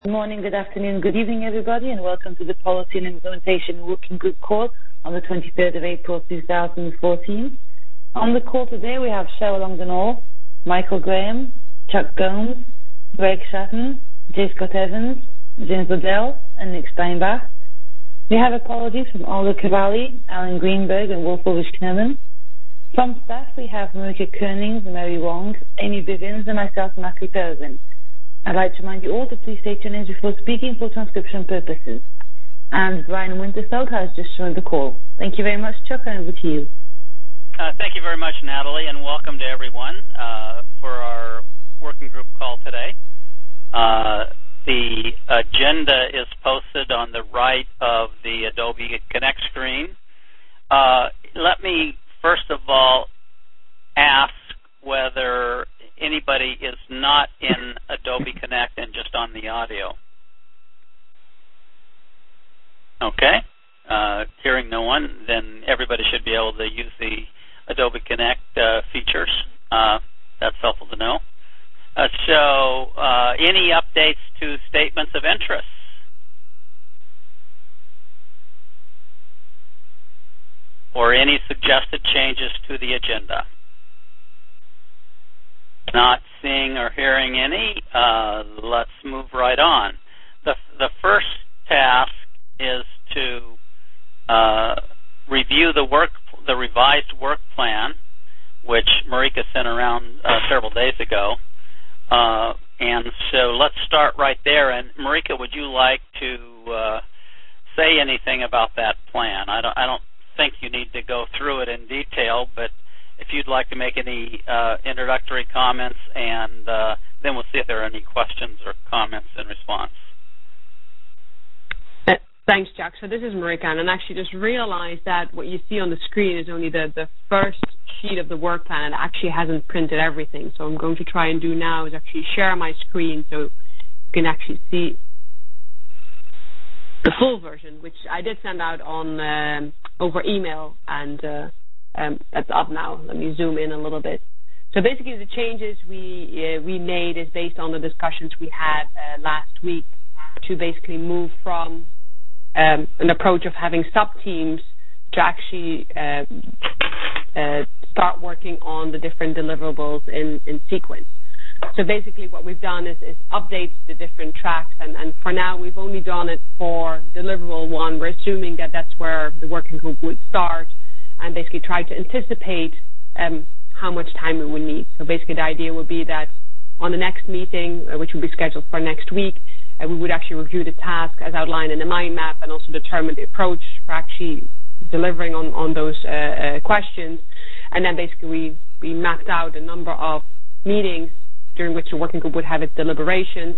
Good morning, good afternoon, good evening, everybody, and welcome to the Policy and Implementation Working Group call on the 23rd of April 2014. On the call today, we have Cheryl Longdenall, Michael Graham, Chuck Gomes, Greg Shatton, J. Scott Evans, James Liddell, and Nick Steinbach. We have apologies from Olga Cavalli, Alan Greenberg, and Wolfowicz Kneman. From staff, we have Marika Koenings, Mary Wong, Amy Bivens, and myself, Matthew Perzin. I'd like to remind you all to please state your names before speaking for transcription purposes. And Brian Winterfeld has just joined the call. Thank you very much, Chuck, and over to you. Thank you very much, Natalie, and welcome to everyone for our working group call today. The agenda is posted on the right of the Adobe Connect screen. Let me, first of all, ask whether anybody is not in Adobe Connect and just on the audio. Okay. Hearing no one, then everybody should be able to use the Adobe Connect features. That's helpful to know. So any updates to statements of interest? Or any suggested changes to the agenda? Not seeing or hearing any, let's move right on. The first task is to review the revised work plan, which Marika sent around several days ago. And so let's start right there. And Marika, would you like to say anything about that plan? I don't think you need to go through it in detail, but if you'd like to make any introductory comments, and then we'll see if there are any questions or comments in response. Thanks, Jack. So this is Marika, and I actually just realized that what you see on the screen is only the first sheet of the work plan. It actually hasn't printed everything. So I'm going to try and do now is actually share my screen so you can actually see the full version, which I did send out on over email, and that's up now. Let me zoom in a little bit. So basically the changes we made is based on the discussions we had last week to basically move from an approach of having sub-teams to actually start working on the different deliverables in sequence. So basically what we've done is update the different tracks, and for now we've only done it for deliverable 1. We're assuming that that's where the working group would start, and basically try to anticipate how much time we would need. So basically the idea would be that on the next meeting, which will be scheduled for next week, we would actually review the task as outlined in the mind map and also determine the approach for actually delivering on those questions. And then basically we mapped out a number of meetings during which the working group would have its deliberations,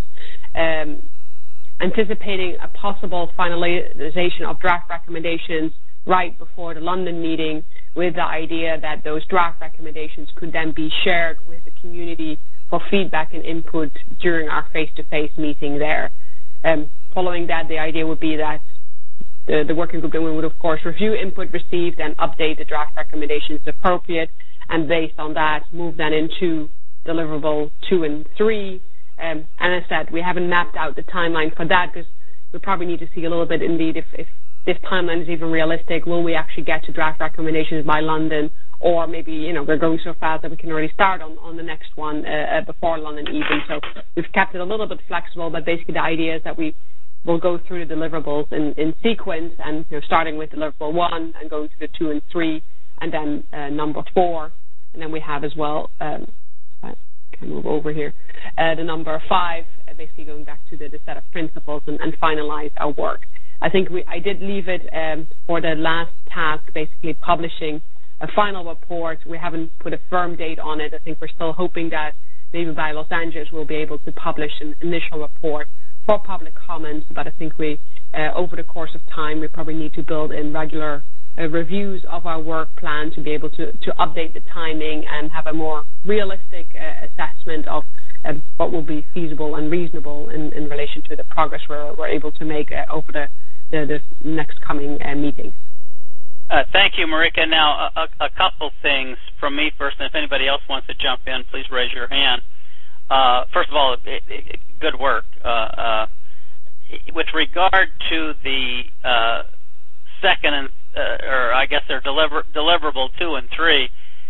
anticipating a possible finalization of draft recommendations right before the London meeting, with the idea that those draft recommendations could then be shared with the community for feedback and input during our face-to-face meeting there. Following that, the idea would be that the working group then would, of course, review input received and update the draft recommendations as appropriate, and based on that, move then into deliverable 2 and 3. And as I said, we haven't mapped out the timeline for that because we probably need to see a little bit, indeed, if this timeline is even realistic. Will we actually get to draft recommendations by London, or maybe we're going so fast that we can already start on the next one before London even. So we've kept it a little bit flexible, but basically the idea is that we will go through the deliverables in sequence, and starting with deliverable 1 and going to the 2 and 3, and then number 4, and then we have as well. I can move over here. The number 5, basically going back to the set of principles and finalize our work. I think I did leave it for the last task, basically publishing a final report. We haven't put a firm date on it. I think we're still hoping that maybe by Los Angeles we'll be able to publish an initial report for public comments, but I think we, over the course of time, we probably need to build in regular reviews of our work plan to be able to update the timing and have a more realistic assessment of what will be feasible and reasonable in relation to the progress we're able to make over the next coming meetings. Thank you, Marika. Now, a couple things from me first, and if anybody else wants to jump in, please raise your hand. First of all, good work. with regard to the second and or I guess they're deliverable 2 and 3,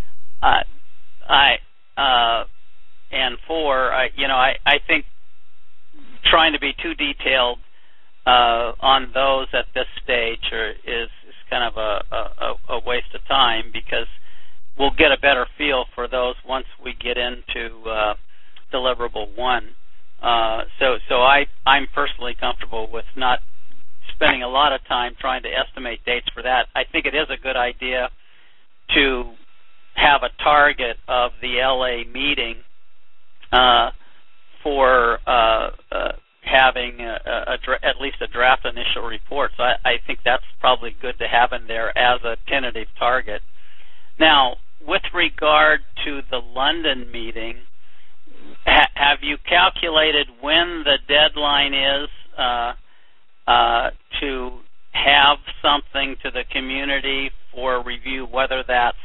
and 4. I think trying to be too detailed on those at this stage is kind of a waste of time, because we'll get a better feel for those once we get into deliverable 1. So I'm personally comfortable with not spending a lot of time trying to estimate dates for that. I think it is a good idea to have a target of the LA meeting for having at least a draft initial report. So I think that's probably good to have in there as a tentative target. Now, with regard to the London meeting, have you calculated when the deadline is to have something to the community for review, whether that's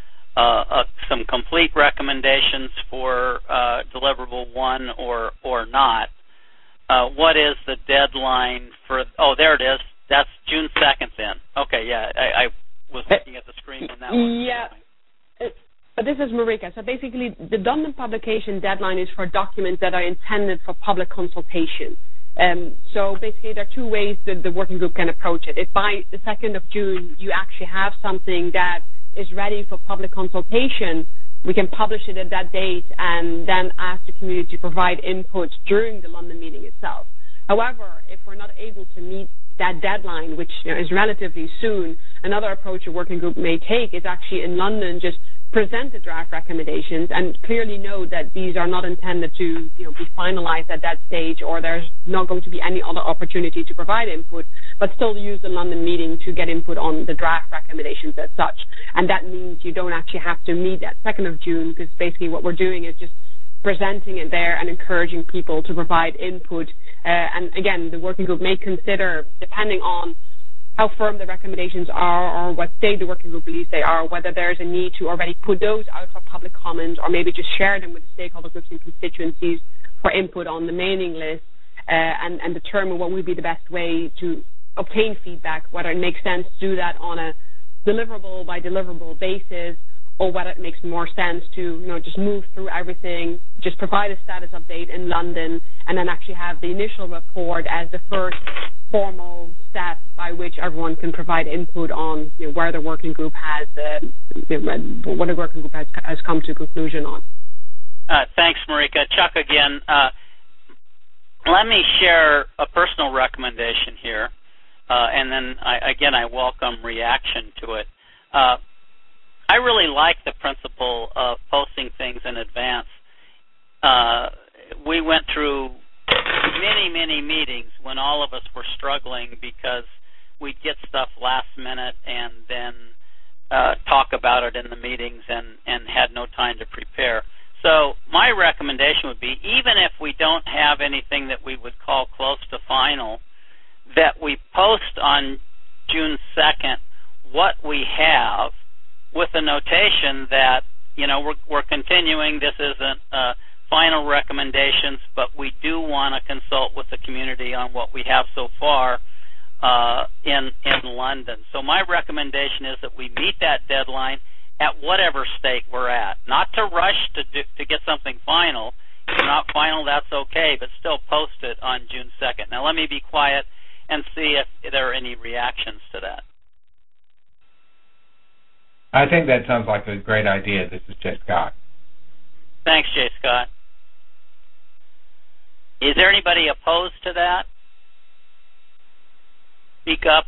some complete recommendations for deliverable 1 or not? What is the deadline for? Oh, there it is. That's June 2nd then. Okay, yeah, I was looking at the screen when that one. Yeah. But this is Marika. So basically, the London publication deadline is for documents that are intended for public consultation. So basically, there are 2 ways that the working group can approach it. If by the 2nd of June you actually have something that is ready for public consultation, we can publish it at that date and then ask the community to provide input during the London meeting itself. However, if we're not able to meet that deadline, which is relatively soon, another approach a working group may take is actually in London just present the draft recommendations and clearly know that these are not intended to be finalized at that stage, or there's not going to be any other opportunity to provide input, but still use the London meeting to get input on the draft recommendations as such. And that means you don't actually have to meet that 2nd of June, because basically what we're doing is just presenting it there and encouraging people to provide input. And again, the working group may consider, depending on how firm the recommendations are or what state the working group believes they are, whether there's a need to already put those out for public comment, or maybe just share them with the stakeholder groups and constituencies for input on the mailing list, and determine what would be the best way to obtain feedback, whether it makes sense to do that on a deliverable by deliverable basis, or whether it makes more sense to just move through everything, just provide a status update in London, and then actually have the initial report as the first formal step by which everyone can provide input on where the working group has what the working group has come to a conclusion on. Thanks, Marika. Chuck again. Let me share a personal recommendation here, and then I welcome reaction to it. I really like the principle of posting things in advance. We went through many meetings when all of us were struggling because we'd get stuff last minute and then talk about it in the meetings and had no time to prepare. So my recommendation would be, even if we don't have anything that we would call close to final, that we post on June 2nd what we have, with the notation that we're continuing. This isn't final recommendations, but we do want to consult with the community on what we have so far in London. So my recommendation is that we meet that deadline at whatever state we're at. Not to rush to get something final. If it's not final, that's okay, but still post it on June 2nd. Now let me be quiet and see if there are any reactions to that. I think that sounds like a great idea. This is Jay Scott. Thanks, Jay Scott. Is there anybody opposed to that? Speak up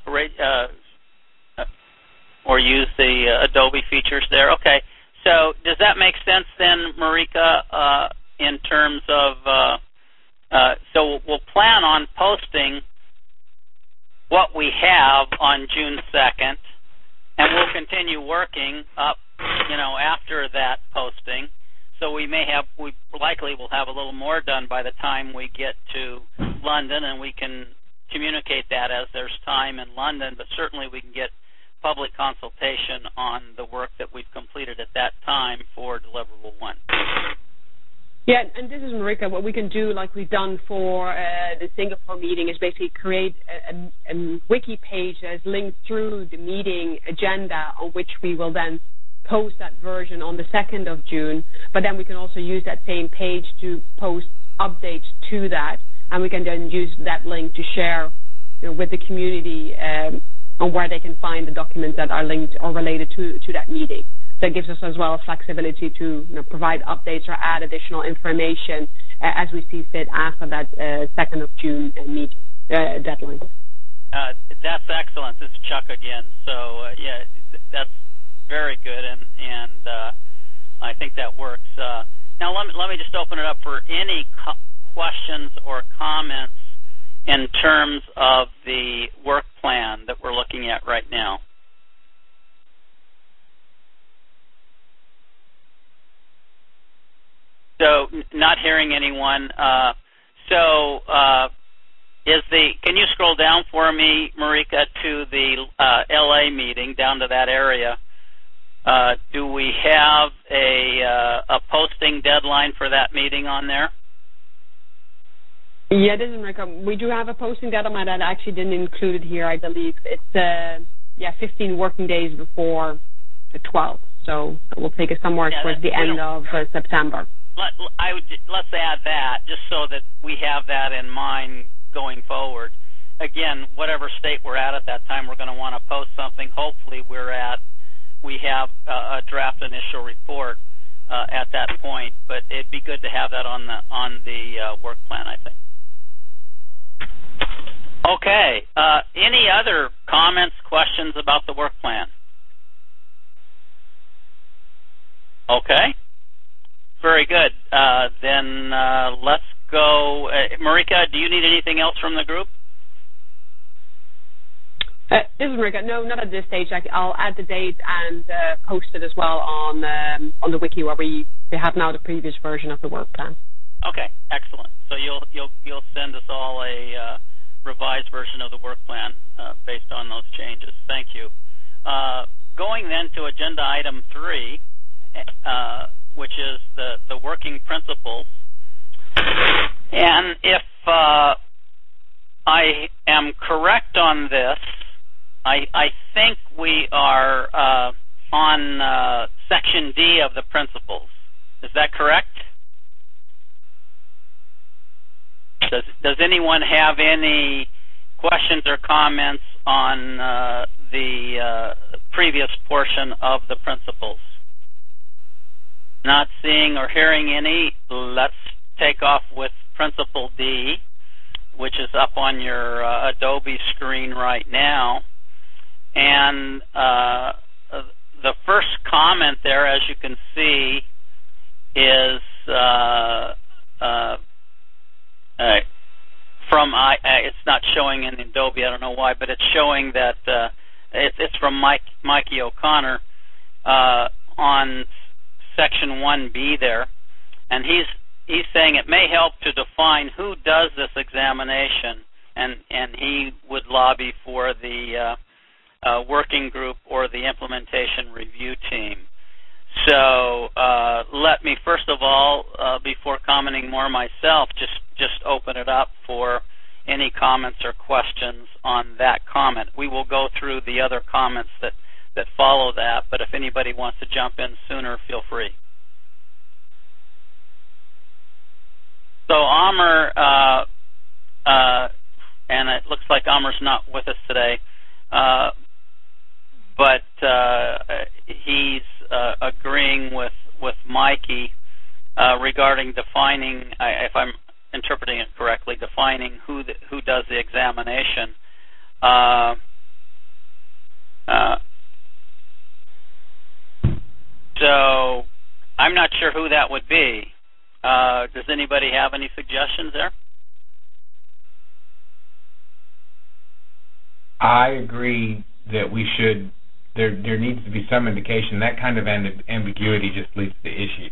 or use the Adobe features there. Okay. So does that make sense then, Marika, in terms of, so we'll plan on posting what we have on June 2nd, and we'll continue working up, after that posting. So we likely will have a little more done by the time we get to London, and we can communicate that as there's time in London, but certainly we can get public consultation on the work that we've completed at that time for deliverable 1. Yeah, and this is Marika. What we can do, like we've done for the Singapore meeting, is basically create a wiki page that is linked through the meeting agenda, on which we will then post that version on the 2nd of June. But then we can also use that same page to post updates to that, and we can then use that link to share with the community on where they can find the documents that are linked or related to that meeting. That gives us as well flexibility to provide updates or add additional information as we see fit after that 2nd of June meeting deadline. That's excellent. This is Chuck again. So yeah, that's very good, and I think that works. Now let me just open it up for any questions or comments in terms of the work plan that we're looking at right now. So, not hearing anyone. Can you scroll down for me, Marika, to the LA meeting, down to that area? Do we have a posting deadline for that meeting on there? Yeah, this is Marika. We do have a posting deadline that I actually didn't include it here, I believe. It's 15 working days before the 12th. So it will take us somewhere towards the end of September. Let's add that, just so that we have that in mind going forward. Again, whatever state we're at that time, we're going to want to post something. Hopefully we have a draft initial report at that point, but it'd be good to have that on the work plan, I think. Okay. Any other comments, questions about the work plan? Okay. Very good. Then let's go. Marika, do you need anything else from the group? This is Marika. No, not at this stage. I'll add the date and post it as well on the wiki where we have now the previous version of the work plan. Okay, excellent. So you'll send us all a revised version of the work plan based on those changes. Thank you. Going then to agenda item 3. Which is the working principles. And if I am correct on this, I think we are on Section D of the principles. Is that correct? Does anyone have any questions or comments on the previous portion of the principles? Not seeing or hearing any, let's take off with Principle D, which is up on your Adobe screen right now. And the first comment there, as you can see, is it's not showing in Adobe, I don't know why, but it's showing that it's from Mikey O'Connor on Section 1B there, and he's saying it may help to define who does this examination, and he would lobby for the working group or the implementation review team. So let me first of all, before commenting more myself, just open it up for any comments or questions on that comment. We will go through the other comments that follow that, but if anybody wants to jump in sooner, feel free. So Amr, and it looks like Amr's not with us today, but he's agreeing with Mikey regarding defining, if I'm interpreting it correctly, defining who does the examination. So I'm not sure who that would be. Does anybody have any suggestions there? I agree that we should. There needs to be some indication. That kind of ambiguity just leads to issues.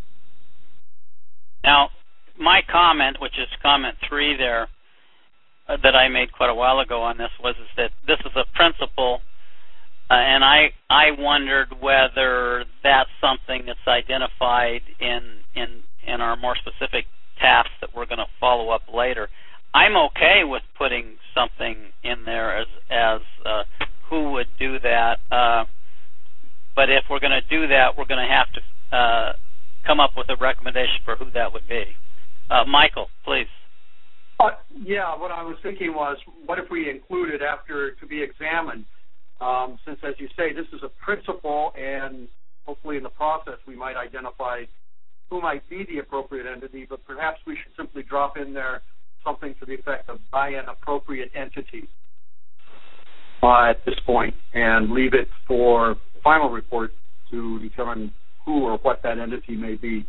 Now, my comment, which is comment 3 there, that I made quite a while ago on this, was that this is a principle. And I wondered whether that's something that's identified in our more specific tasks that we're going to follow up later. I'm okay with putting something in there as who would do that. But if we're going to do that, we're going to have to come up with a recommendation for who that would be. Michael, please. Yeah, what I was thinking was, what if we included after to be examined? Since, as you say, this is a principle, and hopefully in the process we might identify who might be the appropriate entity, but perhaps we should simply drop in there something to the effect of by an appropriate entity at this point, and leave it for the final report to determine who or what that entity may be.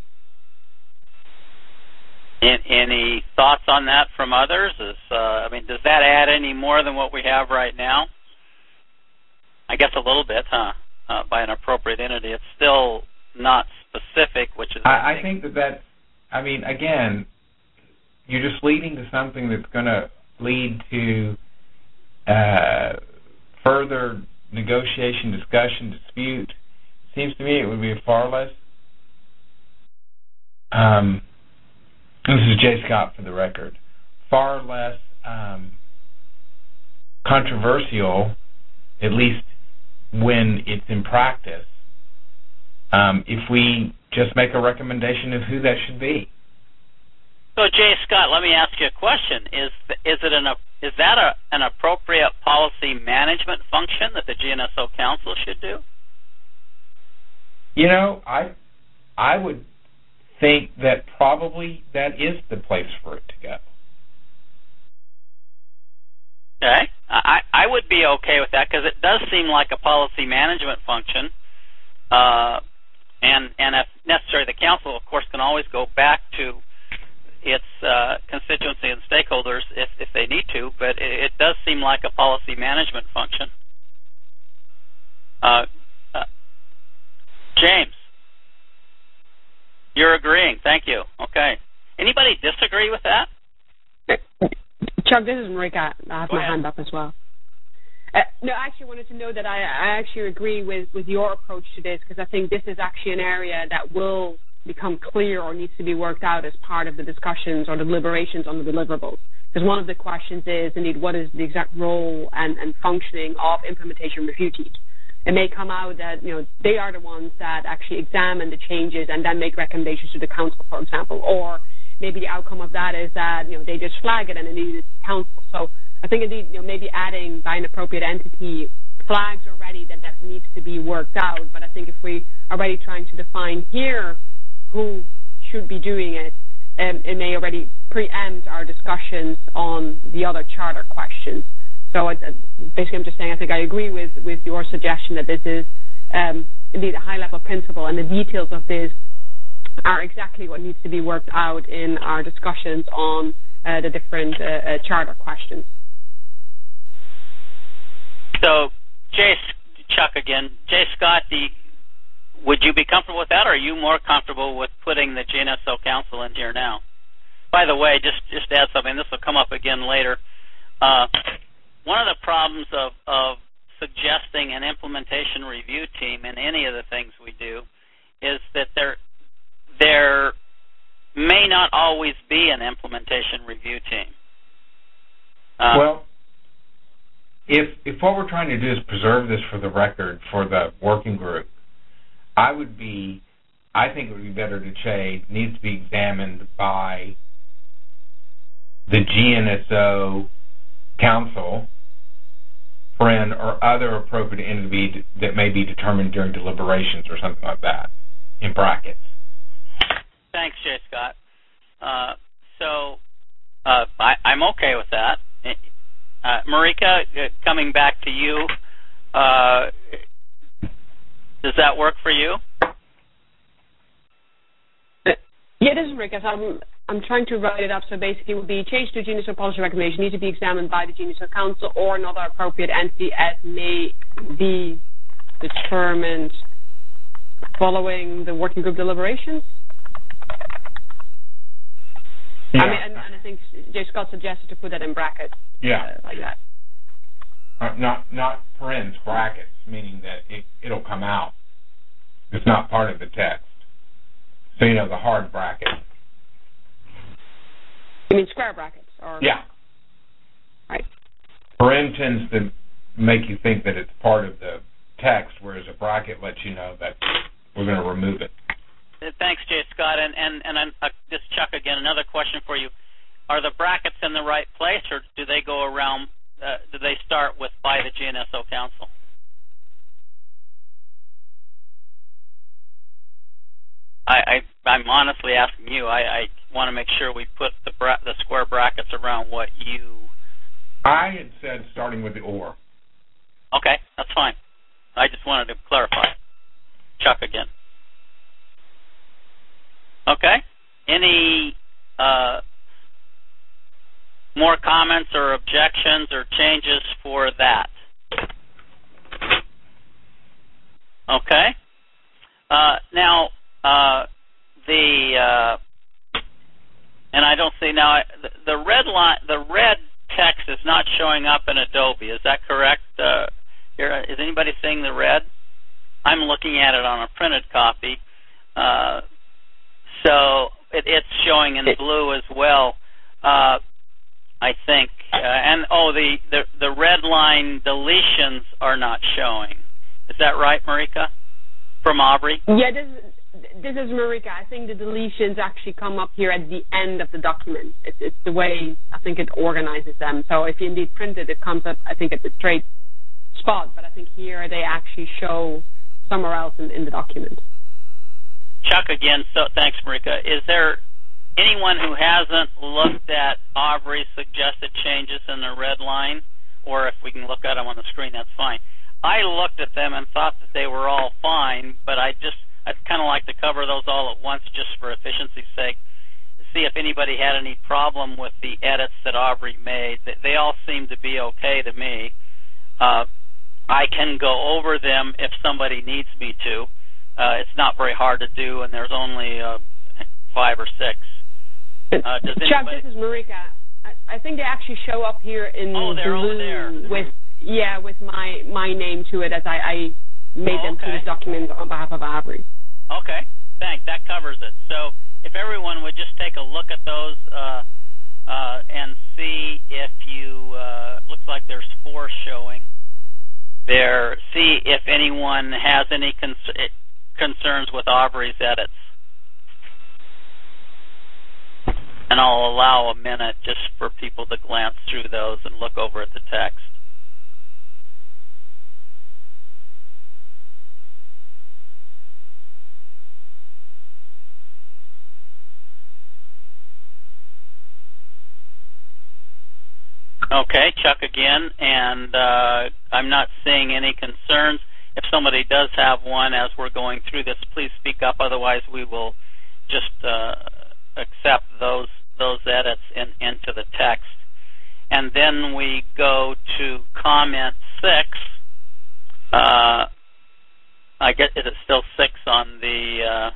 Any thoughts on that from others? Does that add any more than what we have right now? I guess a little bit, by an appropriate entity. It's still not specific, which is... I think that's... again, you're just leading to something that's going to lead to further negotiation, discussion, dispute. It seems to me it would be far less... this is Jay Scott for the record. Far less controversial, at least when it's in practice, if we just make a recommendation of who that should be. So, Jay Scott, let me ask you a question: Is that an appropriate policy management function that the GNSO Council should do? I would think that probably that is the place for it to go. Okay, I would be okay with that, because it does seem like a policy management function, and if necessary, the council, of course, can always go back to its constituency and stakeholders if they need to, but it does seem like a policy management function. James, you're agreeing. Thank you. Okay. Anybody disagree with that? Chuck, this is Marika. I have Go my ahead. hand up as well. No, I actually wanted to know that I actually agree with your approach to this, because I think this is actually an area that will become clear or needs to be worked out as part of the discussions or the deliberations on the deliverables. Because one of the questions is, indeed, what is the exact role and functioning of implementation review teams? It may come out that they are the ones that actually examine the changes and then make recommendations to the council, for example, or maybe the outcome of that is that they just flag it and indeed it's the council. So I think indeed maybe adding by an appropriate entity flags already that needs to be worked out. But I think if we are already trying to define here who should be doing it, it may already preempt our discussions on the other charter questions. So basically I'm just saying I think I agree with your suggestion that this is indeed a high-level principle, and the details of this are exactly what needs to be worked out in our discussions on the different charter questions. So, Chuck again. Jay Scott, would you be comfortable with that, or are you more comfortable with putting the GNSO Council in here now? By the way, just to add something, this will come up again later. One of the problems of suggesting an implementation review team in any of the things we do is that there may not always be an implementation review team. Well, if what we're trying to do is preserve this for the record for the working group, I think it would be better to say needs to be examined by the GNSO Council, friend, or other appropriate entity that may be determined during deliberations or something like that, in brackets. Thanks, Jay Scott. I'm okay with that. Marika, coming back to you, does that work for you? Yeah, it is, Marika. So I'm trying to write it up. So basically it would be change to GNSO policy recommendation need to be examined by the GNSO Council or another appropriate entity as may be determined following the working group deliberations. Yeah. And I think Jay Scott suggested to put that in brackets. Yeah. Like that. Not parens, brackets, meaning that it'll come out. It's not part of the text. So, the hard bracket. You mean square brackets? Or? Yeah. Right. Paren tends to make you think that it's part of the text, whereas a bracket lets you know that we're going to remove it. Thanks, J. Scott. And just Chuck again, another question for you. Are the brackets in the right place, or do they go around, do they start with by the GNSO Council? I'm honestly asking you. I want to make sure we put the square brackets around what you... I had said starting with the or. Okay, that's fine. I just wanted to clarify. Chuck again. Okay. Any more comments or objections or changes for that? Okay. Now, and I don't see now the red line. The red text is not showing up in Adobe. Is that correct? Is anybody seeing the red? I'm looking at it on a printed copy, so it's showing in blue as well. I think, and the red line deletions are not showing. Is that right, Marika? From Aubrey? Yeah, this is Marika. I think the deletions actually come up here at the end of the document. It's the way I think it organizes them. So if you indeed print it, it comes up, I think, at the straight spot. But I think here they actually show somewhere else in the document. Chuck again. So thanks, Marika. Is there anyone who hasn't looked at Aubrey's suggested changes in the red line? Or if we can look at them on the screen, that's fine. I looked at them and thought that they were all fine, but I'd kind of like to cover those all at once just for efficiency's sake, see if anybody had any problem with the edits that Aubrey made. They all seem to be okay to me. I can go over them if somebody needs me to. It's not very hard to do, and there's only 5 or 6. Chuck, this is Marika. I think they actually show up here in they're over there. with my name to it as I made them to this document on behalf of Aubrey. Okay, thanks. That covers it. So if everyone would just take a look at those and see if you, looks like there's 4 showing there. See if anyone has any concerns with Aubrey's edits. And I'll allow a minute just for people to glance through those and look over at the text. Okay, Chuck again, and I'm not seeing any concerns. If somebody does have one as we're going through this, please speak up. Otherwise, we will just accept those edits into the text. And then we go to comment 6. I guess is it still 6 on the?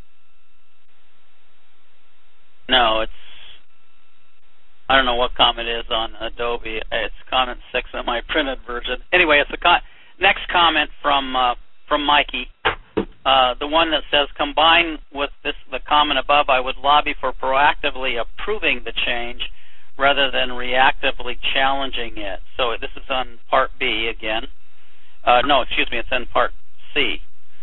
No, it's. I don't know what comment is on Adobe. It's comment 6 on my printed version. Anyway, it's the next comment from Mikey. The one that says, combined with the comment above, I would lobby for proactively approving the change rather than reactively challenging it. So this is on Part B again. No, excuse me, it's in Part C,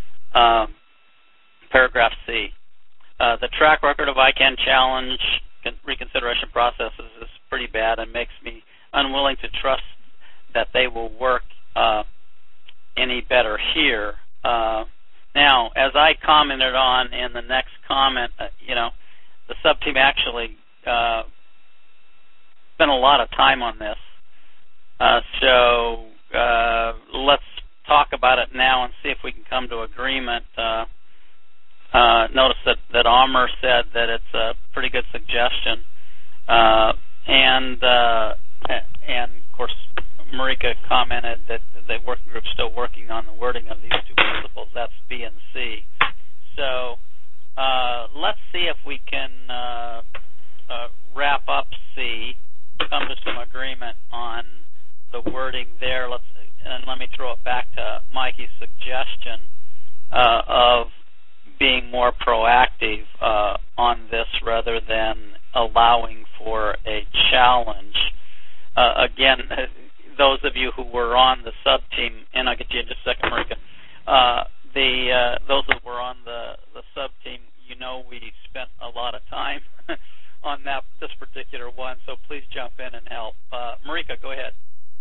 Paragraph C. The track record of ICANN challenge reconsideration processes is pretty bad and makes me unwilling to trust that they will work any better here. Now, as I commented on in the next comment, the sub-team actually spent a lot of time on this. So let's talk about it now and see if we can come to agreement. Notice that Amr said that it's a pretty good suggestion. And of course, Marika commented that the working group's still working on the wording of these 2 principles. That's B and C. So let's see if we can wrap up C, come to some agreement on the wording there. And let me throw it back to Mikey's suggestion of being more proactive on this rather than allowing for a challenge. Again, those of you who were on the sub-team, and I'll get you in just a second, Marika, those that were on the sub-team, we spent a lot of time on this particular one, so please jump in and help. Marika, go ahead.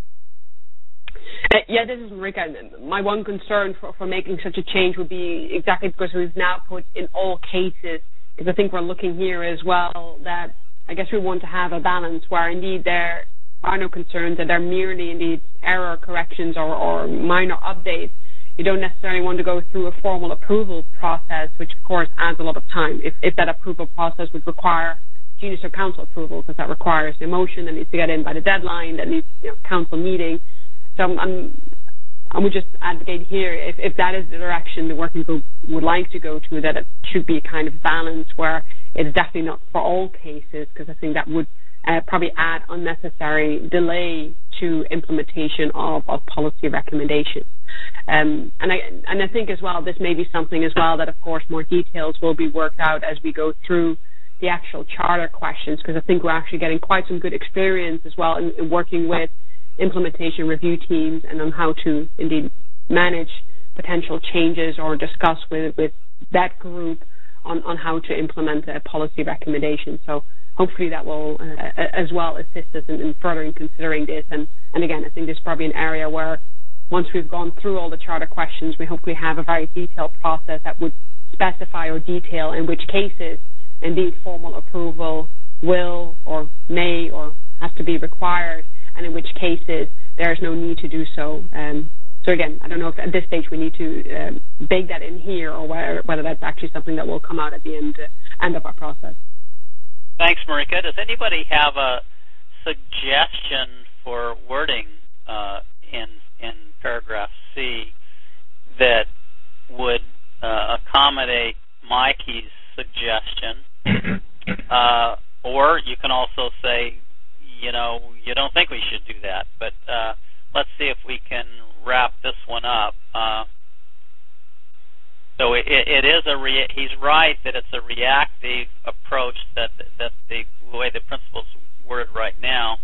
This is Marika. My one concern for making such a change would be exactly because we've now put in all cases, because I think we're looking here as well that I guess we want to have a balance where indeed there are no concerns, that they're merely indeed error corrections or minor updates. You don't necessarily want to go through a formal approval process, which of course adds a lot of time. If that approval process would require Genius or council approval, because that requires a motion that needs to get in by the deadline, that needs council meeting. So I would just advocate here, if that is the direction the working group would like to go to, that it should be a kind of balance where it's definitely not for all cases, because I think that would probably add unnecessary delay to implementation of policy recommendations. And I think as well, this may be something as well that, of course, more details will be worked out as we go through the actual charter questions, because I think we're actually getting quite some good experience as well in working with implementation review teams and on how to indeed manage potential changes or discuss with that group on how to implement a policy recommendation. So hopefully that will as well assist us in further considering this. And again, I think this is probably an area where once we've gone through all the charter questions, we hopefully have a very detailed process that would specify or detail in which cases indeed formal approval will or may or has to be required, and in which cases there is no need to do so. So again, I don't know if at this stage we need to bake that in here, or whether that's actually something that will come out at the end of our process. Thanks, Marika. Does anybody have a suggestion for wording in paragraph C that would accommodate Mikey's suggestion? Or you can also say, you don't think we should do that. But let's see if we can wrap this one up. So it is he's right that it's a reactive approach that the way the principle's worded right now.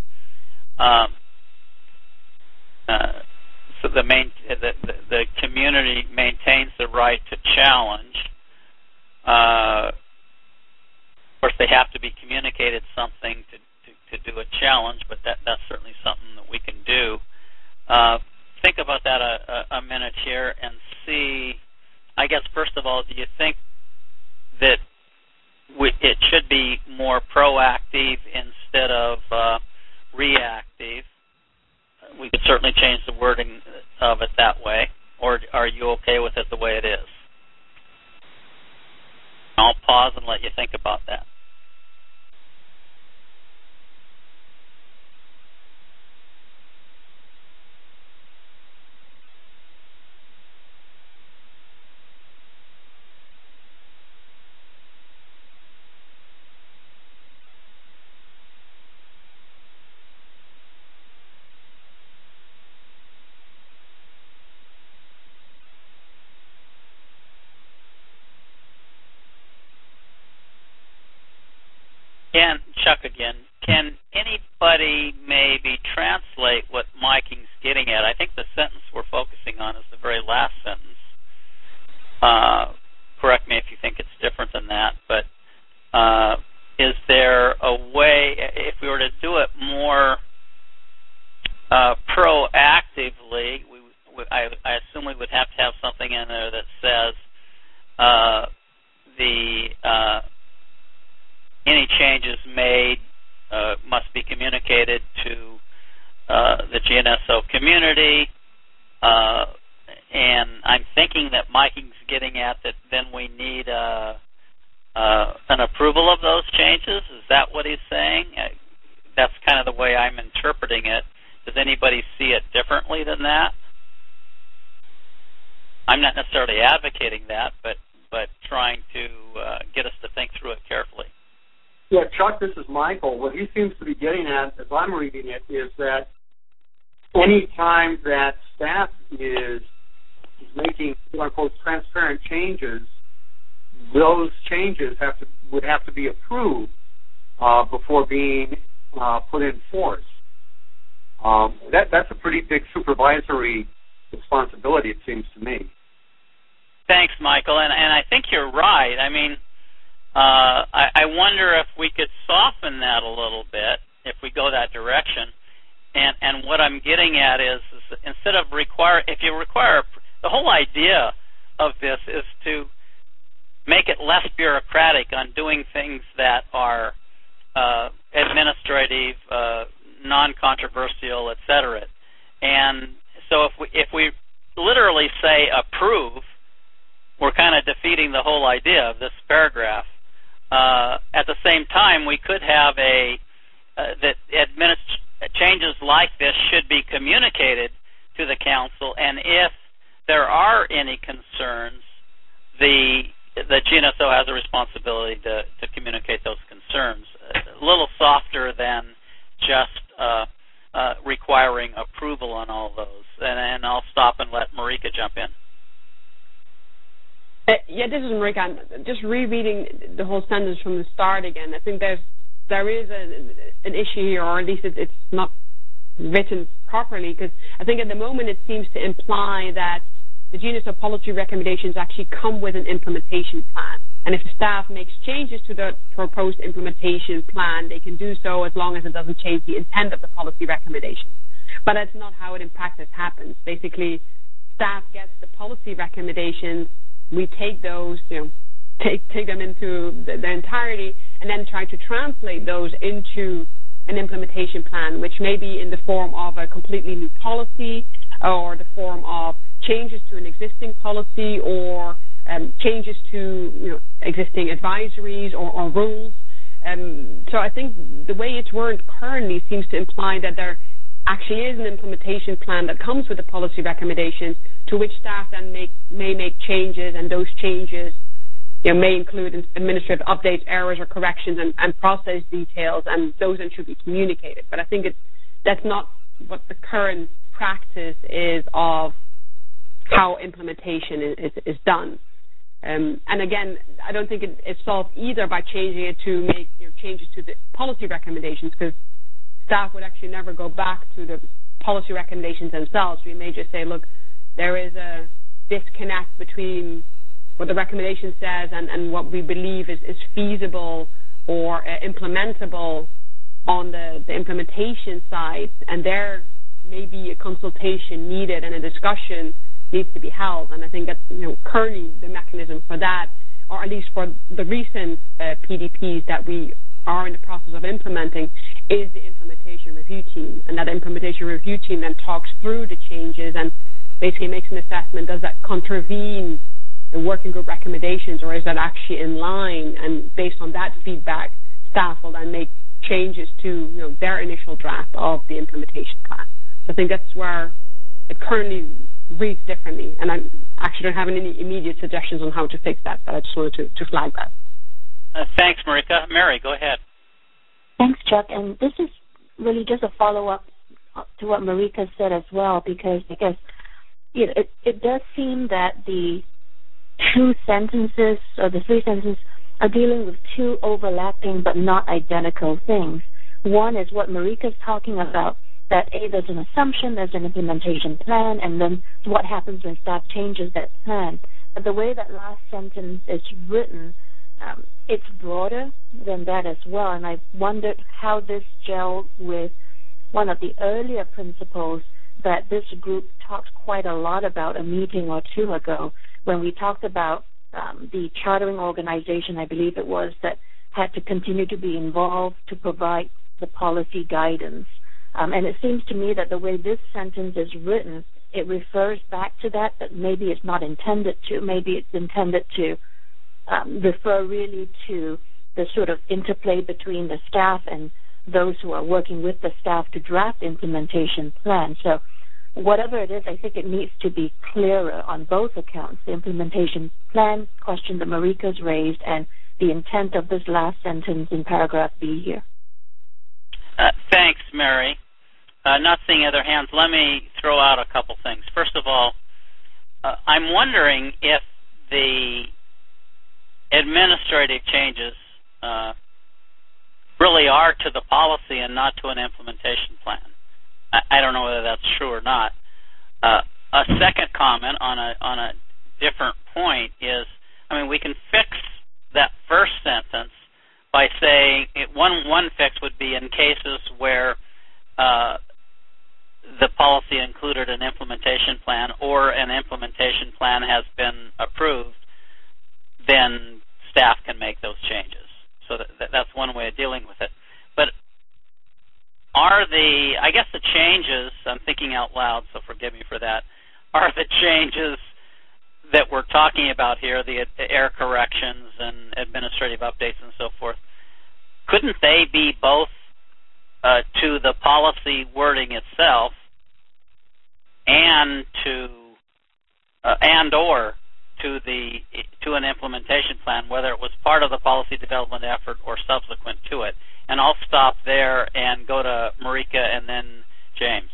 So the community maintains the right to challenge. Of course, they have to be communicated something to do a challenge, but that's certainly something that we can do. Think about that a minute here and see. I guess, first of all, do you think that it should be more proactive instead of reactive? We could certainly change the wording of it that way. Or are you okay with it the way it is? I'll pause and let you think about that. Chuck again. Can anybody maybe translate what Miking's getting at? I think the sentence we're focusing on is the very last sentence. Correct me if you think it's different than that, but is there a way, if we were to do it more proactively, I assume we would have to have something in there that says any changes made must be communicated to the GNSO community, and I'm thinking that Miking's getting at that then we need an approval of those changes. Is that what he's saying? That's kind of the way I'm interpreting it. Does anybody see it differently than that? I'm not necessarily advocating that, but trying to get us to think through it carefully. Yeah, Chuck, this is Michael. What he seems to be getting at, as I'm reading it, is that any time that staff is making, quote-unquote, transparent changes, those changes would have to be approved before being put in force. That's a pretty big supervisory responsibility, it seems to me. Thanks, Michael, and I think you're right. I mean, I wonder if we could soften that a little bit if we go that direction. And what I'm getting at is instead of the whole idea of this is to make it less bureaucratic on doing things that are administrative, non-controversial, etc. And so if we literally say approve, we're kind of defeating the whole idea of this paragraph. At the same time, we could have that changes like this should be communicated to the council, and if there are any concerns, the GNSO has a responsibility to communicate those concerns. A little softer than just requiring approval on all those. And I'll stop and let Marika jump in. Yeah, this is Marika. I'm just rereading the whole sentence from the start again. I think there is an issue here, or at least it's not written properly, because I think at the moment it seems to imply that the GNSO policy recommendations actually come with an implementation plan. And if the staff makes changes to the proposed implementation plan, they can do so as long as it doesn't change the intent of the policy recommendations. But that's not how it in practice happens. Basically, staff gets the policy recommendations, we take those, take them into their entirety, and then try to translate those into an implementation plan, which may be in the form of a completely new policy or the form of changes to an existing policy or changes to existing advisories or rules. So I think the way it's worded currently seems to imply that there actually is an implementation plan that comes with the policy recommendations to which staff then may make changes, and those changes may include administrative updates, errors or corrections, and process details, and those then should be communicated. But I think that's not what the current practice is of how implementation is done. And again, I don't think it's solved either by changing it to make changes to the policy recommendations, because staff would actually never go back to the policy recommendations themselves. We may just say, look, there is a disconnect between what the recommendation says and what we believe is feasible or implementable on the implementation side, and there may be a consultation needed and a discussion needs to be held. And I think that's currently the mechanism for that, or at least for the recent PDPs that we are in the process of implementing, is the implementation review team. And that implementation review team then talks through the changes and basically makes an assessment. Does that contravene the working group recommendations, or is that actually in line? And based on that feedback, staff will then make changes to their initial draft of the implementation plan. So I think that's where it currently reads differently, and I actually don't have any immediate suggestions on how to fix that, but I just wanted to flag that. Thanks, Marika. Mary, go ahead. Thanks, Chuck. And this is really just a follow-up to what Marika said as well, because I guess it does seem that the two sentences, or the three sentences, are dealing with two overlapping but not identical things. One is what Marika's talking about, that there's an assumption, there's an implementation plan, and then what happens when staff changes that plan. But the way that last sentence is written, it's broader than that as well, and I wondered how this gelled with one of the earlier principles that this group talked quite a lot about a meeting or two ago, when we talked about the chartering organization, I believe it was, that had to continue to be involved to provide the policy guidance. And it seems to me that the way this sentence is written, it refers back to that, but maybe it's not intended to. Maybe it's intended to refer really to the sort of interplay between the staff and those who are working with the staff to draft implementation plans. So whatever it is, I think it needs to be clearer on both accounts, the implementation plan question that Marika's raised and the intent of this last sentence in paragraph B here. Thanks, Mary. Not seeing other hands, let me throw out a couple things. First of all, I'm wondering if the administrative changes really are to the policy and not to an implementation plan. I don't know whether that's true or not. A second comment on a different point is, we can fix that first sentence by saying one fix would be in cases where the policy included an implementation plan or an implementation plan has been approved, then staff can make those changes. So that's one way of dealing with it. But I guess the changes, I'm thinking out loud, so forgive me for that, are the changes that we're talking about here, the error corrections and administrative updates and so forth, couldn't they be both to the policy wording itself and or to an implementation plan, whether it was part of the policy development effort or subsequent to it? And I'll stop there and go to Marika and then James.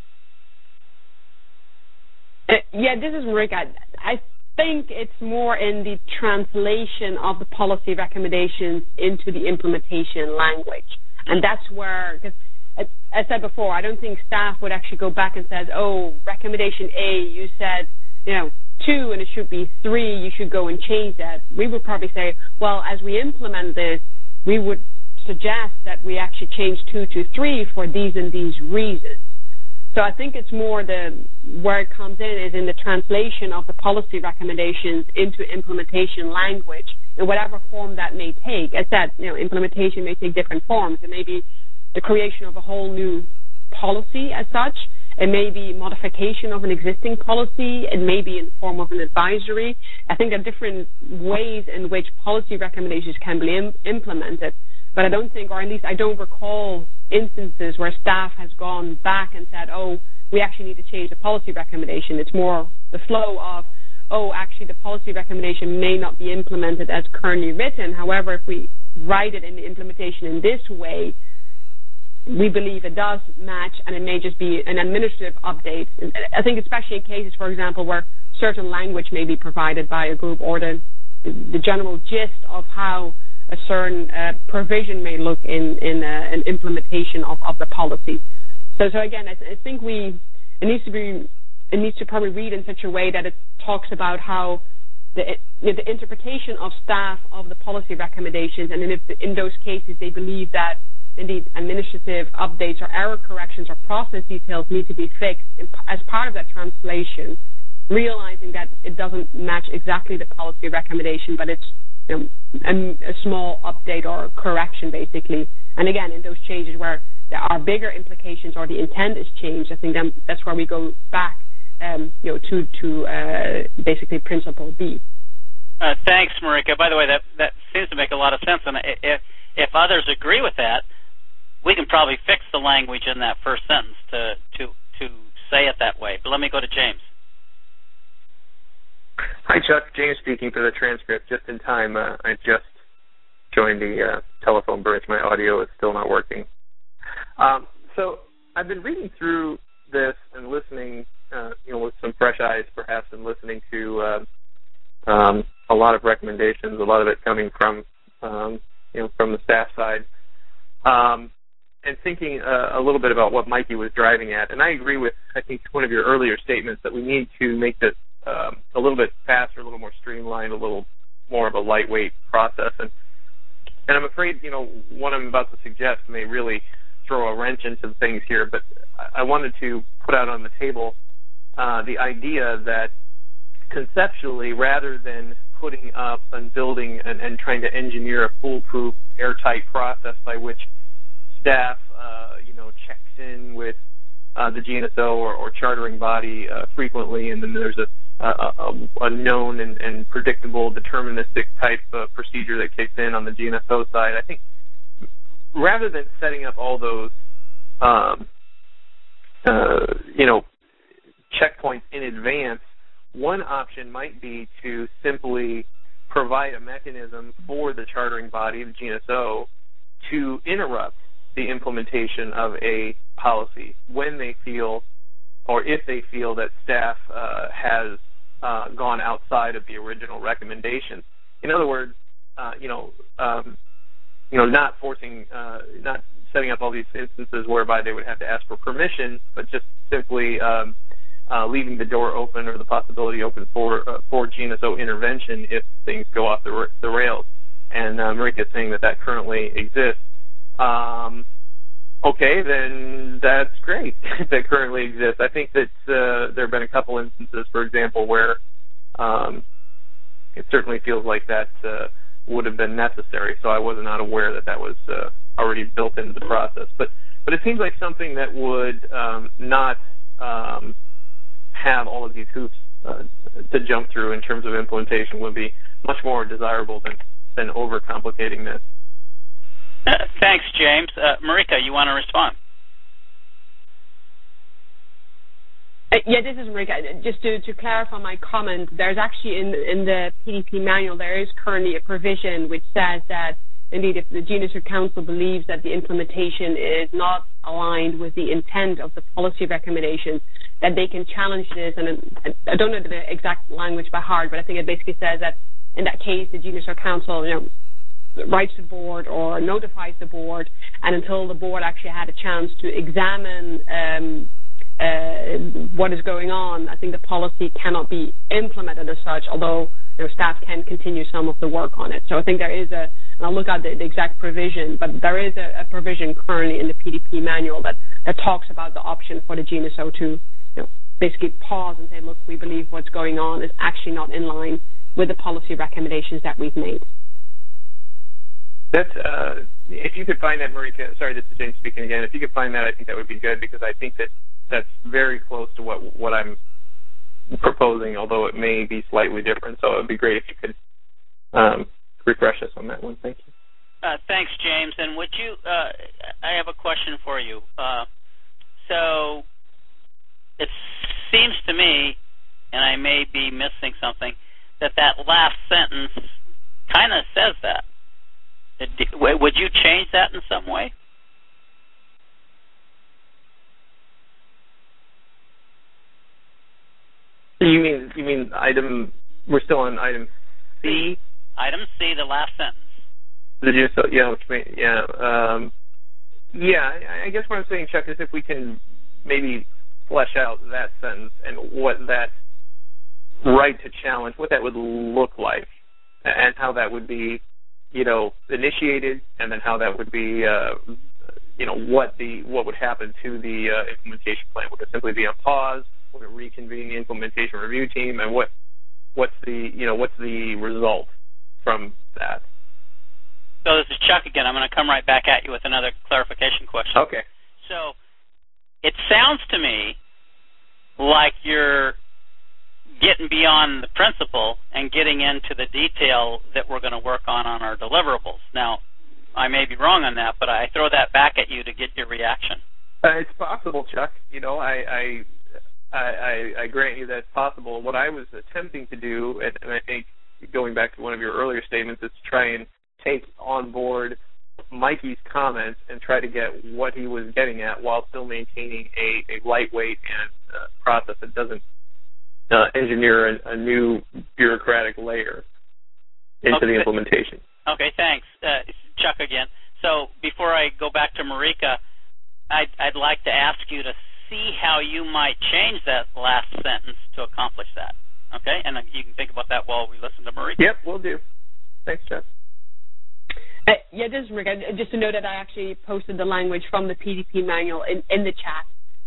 Yeah, this is Marika. I think it's more in the translation of the policy recommendations into the implementation language. And that's where, because as I said before, I don't think staff would actually go back and say, recommendation A, you said, 2 and it should be 3, you should go and change that. We would probably say, well, as we implement this, we would suggest that we actually change 2 to 3 for these and these reasons. So I think it's more where it comes in is in the translation of the policy recommendations into implementation language in whatever form that may take. As said, implementation may take different forms. It may be the creation of a whole new policy as such. It may be modification of an existing policy. It may be in the form of an advisory. I think there are different ways in which policy recommendations can be implemented. But I don't think, or at least I don't recall instances where staff has gone back and said, we actually need to change the policy recommendation. It's more the flow of, actually the policy recommendation may not be implemented as currently written. However, if we write it in the implementation in this way, we believe it does match, and it may just be an administrative update. I think especially in cases, for example, where certain language may be provided by a group or the general gist of how a certain provision may look in an implementation of the policy. So again, I think it needs to probably read in such a way that it talks about how the interpretation of staff of the policy recommendations, and then if in those cases they believe that indeed administrative updates or error corrections or process details need to be fixed as part of that translation, realizing that it doesn't match exactly the policy recommendation, but it's a small update or correction, basically. And again, in those changes where there are bigger implications or the intent is changed, I think then that's where we go back, to basically principle B. Thanks, Marika. By the way, that seems to make a lot of sense, and if others agree with that, we can probably fix the language in that first sentence to say it that way. But let me go to James. Hi, Chuck. James speaking for the transcript. Just in time. I just joined the telephone bridge. My audio is still not working. So I've been reading through this and listening, with some fresh eyes, perhaps, and listening to a lot of recommendations. A lot of it coming from, from the staff side, and thinking a little bit about what Mikey was driving at. And I agree with, I think, one of your earlier statements that we need to make this a little bit faster, a little more streamlined, a little more of a lightweight process. And I'm afraid, what I'm about to suggest may really throw a wrench into things here, but I wanted to put out on the table the idea that conceptually, rather than putting up and building and trying to engineer a foolproof, airtight process by which staff, checks in with the GNSO or chartering body frequently, and then there's a known and predictable deterministic type of procedure that kicks in on the GNSO side. I think rather than setting up all those, checkpoints in advance, one option might be to simply provide a mechanism for the chartering body, the GNSO, to interrupt the implementation of a policy when they feel, or if they feel that staff has gone outside of the original recommendations. In other words, not forcing, not setting up all these instances whereby they would have to ask for permission, but just simply leaving the door open or the possibility open for GNSO intervention if things go off the rails. And Marika is saying that currently exists. Okay, then that's great that currently exists. I think that there have been a couple instances, for example, where it certainly feels like that would have been necessary. So I was not aware that was already built into the process. But it seems like something that would not have all of these hoops to jump through in terms of implementation would be much more desirable than overcomplicating this. Thanks, James. Marika, you want to respond? Yeah, this is Marika. Just to clarify my comment, there's actually in the PDP manual, there is currently a provision which says that, indeed, if the GNSO Council believes that the implementation is not aligned with the intent of the policy recommendations, that they can challenge this. And I don't know the exact language by heart, but I think it basically says that in that case, the GNSO Council, writes to the board or notifies the board, and until the board actually had a chance to examine what is going on, I think the policy cannot be implemented as such, although staff can continue some of the work on it. So I think there is and I'll look at the exact provision, but there is a provision currently in the PDP manual that talks about the option for the GNSO to basically pause and say, look, we believe what's going on is actually not in line with the policy recommendations that we've made. That's if you could find that, Marika. Sorry, this is James speaking again. If you could find that, I think that would be good, because I think that's very close to what I'm proposing, although it may be slightly different. So it would be great if you could refresh us on that one. Thank you. Thanks, James. And would you? I have a question for you. So it seems to me, and I may be missing something, that last sentence kind of says that. Would you change that in some way? You mean item? We're still on item C. Item C, the last sentence. I guess what I'm saying, Chuck, is if we can maybe flesh out that sentence and what that right to challenge, what that would look like, and how that would be, initiated, and then how that would be, what would happen to the implementation plan. Would it simply be on pause? Would it reconvene the implementation review team? And what's the result from that? So this is Chuck again. I'm going to come right back at you with another clarification question. Okay. So it sounds to me like you're getting beyond the principle and getting into the detail that we're going to work on our deliverables. Now, I may be wrong on that, but I throw that back at you to get your reaction. It's possible, Chuck. I grant you that's possible. What I was attempting to do, and I think going back to one of your earlier statements, is to try and take on board Mikey's comments and try to get what he was getting at while still maintaining a lightweight and process that doesn't engineer a new bureaucratic layer into the implementation. Okay, thanks. Chuck again. So before I go back to Marika, I'd like to ask you to see how you might change that last sentence to accomplish that. Okay? And you can think about that while we listen to Marika. Yep, we'll do. Thanks, Chuck. This is Marika. Just to know that I actually posted the language from the PDP manual in the chat.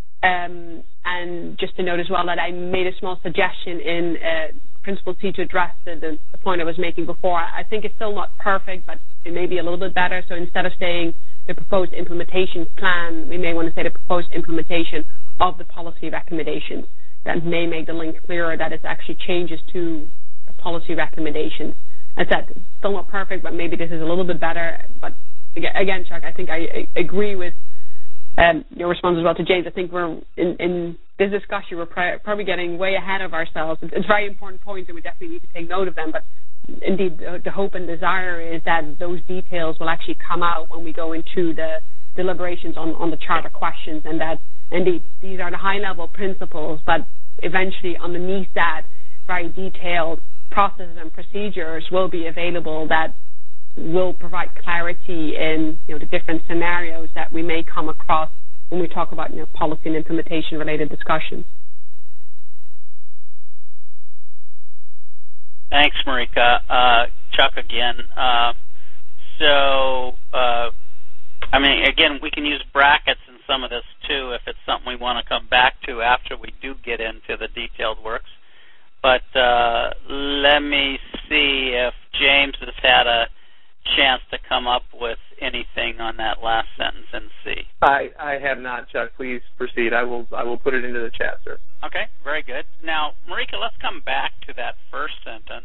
And just to note as well that I made a small suggestion in Principle C to address the point I was making before. I think it's still not perfect, but it may be a little bit better. So instead of saying the proposed implementation plan, we may want to say the proposed implementation of the policy recommendations. That may make the link clearer that it's actually changes to the policy recommendations. As I said, it's still not perfect, but maybe this is a little bit better. But again, Chuck, I think I agree with your response as well to James. I think we're in this discussion, we're probably getting way ahead of ourselves. It's very important points, and we definitely need to take note of them. But indeed, the hope and desire is that those details will actually come out when we go into the deliberations on the charter questions, and that indeed these are the high-level principles, but eventually underneath that, very detailed processes and procedures will be available that will provide clarity in the different scenarios that we may come across when we talk about policy and implementation related discussions. Thanks, Marika. Chuck again. Again, we can use brackets in some of this too if it's something we want to come back to after we do get into the detailed works. But let me see if James has had a chance to come up with anything on that last sentence in C. I have not, Chuck. Please proceed. I will put it into the chat, sir. Okay, very good. Now, Marika, let's come back to that first sentence.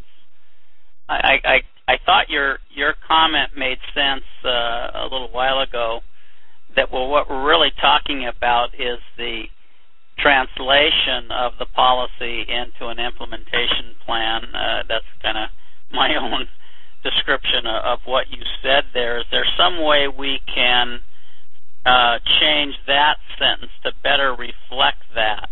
I thought your comment made sense a little while ago that what we're really talking about is the translation of the policy into an implementation plan. That's kind of my own description of what you said there. Is there some way we can change that sentence to better reflect that?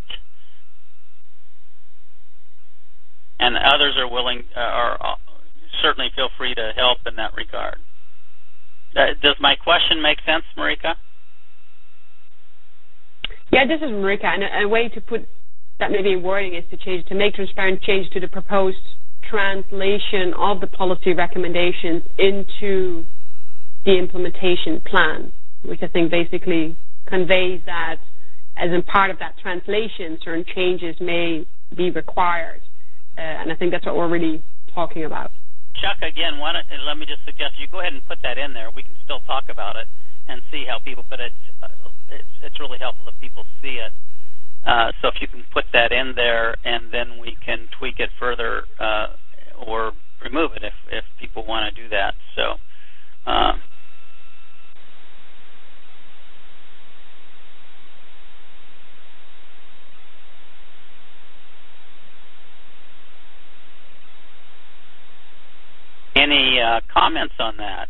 And others are willing, certainly feel free to help in that regard. Does my question make sense, Marika? Yeah, this is Marika, and a way to put that maybe in wording is to make transparent change to the proposed translation of the policy recommendations into the implementation plan, which I think basically conveys that as in part of that translation, certain changes may be required. And I think that's what we're really talking about. Chuck, again, let me just suggest you go ahead and put that in there. We can still talk about it and see how people, but it's really helpful if people see it. So if you can put that in there, and then we can tweak it further or remove it if people want to do that. So. Any comments on that?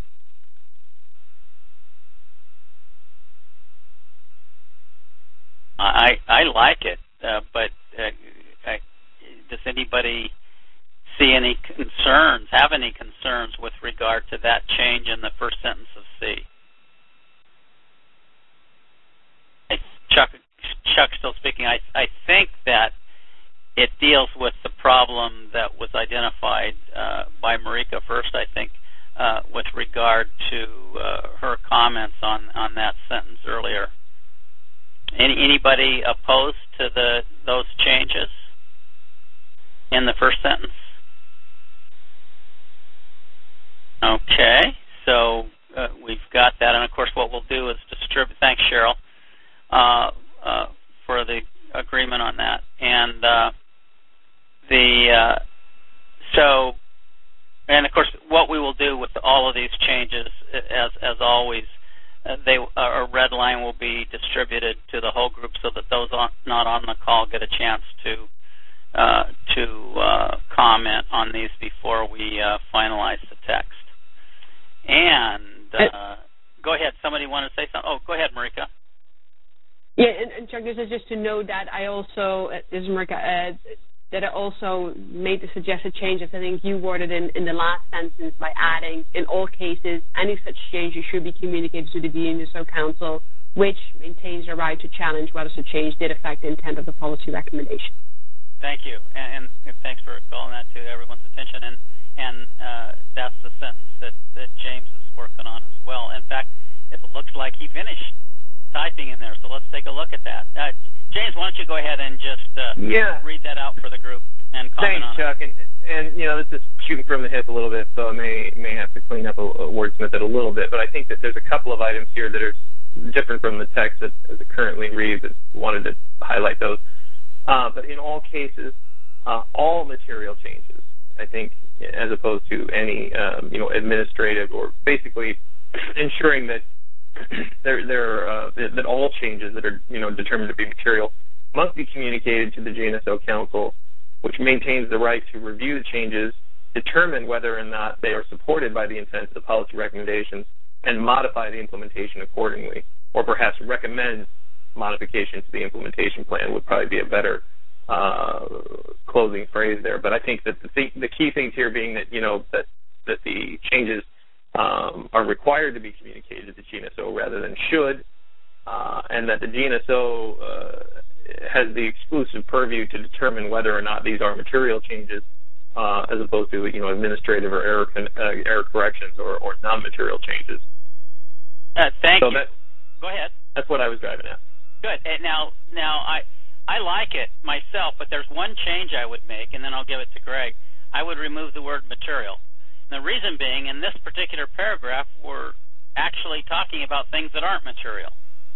I like it, but does anybody see any concerns, have any concerns with regard to that change in the first sentence of C? Chuck still speaking. I think that it deals with the problem that was identified by Marika first, I think, with regard to her comments on that sentence earlier. Anybody opposed to those changes in the first sentence? Okay, so we've got that, and of course what we'll do is distribute. Thanks, Cheryl, for the agreement on that. And and of course what we will do with all of these changes, as always, a red line will be distributed to the whole group so that those not on the call get a chance to comment on these before we finalize the text. And go ahead. Somebody want to say something? Oh, go ahead, Marika. Yeah, and Chuck, this is just to note that I also, this is Marika, that I also made the suggested changes. I think you worded in the last sentence by adding, in all cases, any such changes should be communicated to the DNSO Council, which maintains the right to challenge whether such change did affect the intent of the policy recommendation. Thank you, and thanks for calling that to everyone's attention. And that's the sentence that James is working on as well. In fact, it looks like he finished typing in there, so let's take a look at that. James, why don't you go ahead and just read that out for the group and comment on it. Thanks, Chuck. And this is shooting from the hip a little bit, so I may have to clean up a wordsmith it a little bit. But I think that there's a couple of items here that are different from the text as it currently reads. I wanted to highlight those. But in all cases, all material changes, I think, as opposed to any administrative or basically ensuring that that all changes that are determined to be material must be communicated to the GNSO Council, which maintains the right to review the changes, determine whether or not they are supported by the intent of the policy recommendations, and modify the implementation accordingly, or perhaps recommend modification to the implementation plan would probably be a better closing phrase there. But I think that the key things here being that that the changes are required to be communicated to the GNSO rather than should, and that the GNSO has the exclusive purview to determine whether or not these are material changes, as opposed to administrative or error corrections or non-material changes. Thank you. Go ahead. That's what I was driving at. Good. And now I like it myself, but there's one change I would make, and then I'll give it to Greg. I would remove the word material. And the reason being, in this particular paragraph, we're actually talking about things that aren't material.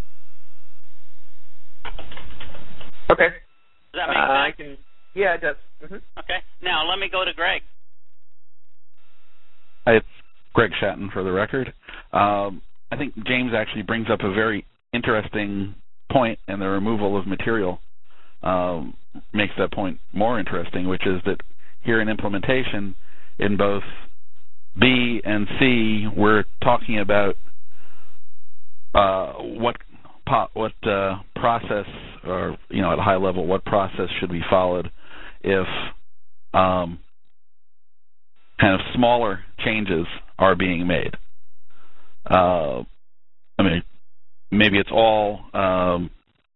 Okay. Does that make sense? Yeah, it does. Mm-hmm. Okay. Now let me go to Greg. Hi, it's Greg Shatton for the record. I think James actually brings up a very interesting point, and the removal of material makes that point more interesting, which is that here in implementation, in both B and C, we're talking about what process, or at a high level, what process should be followed if kind of smaller changes are being made. Maybe it's all, and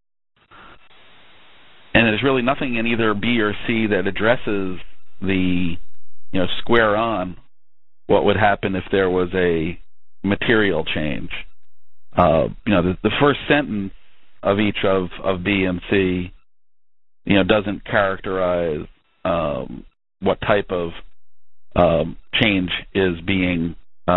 there's really nothing in either B or C that addresses the, square on what would happen if there was a material change. The first sentence of each of B and C, doesn't characterize what type of change is being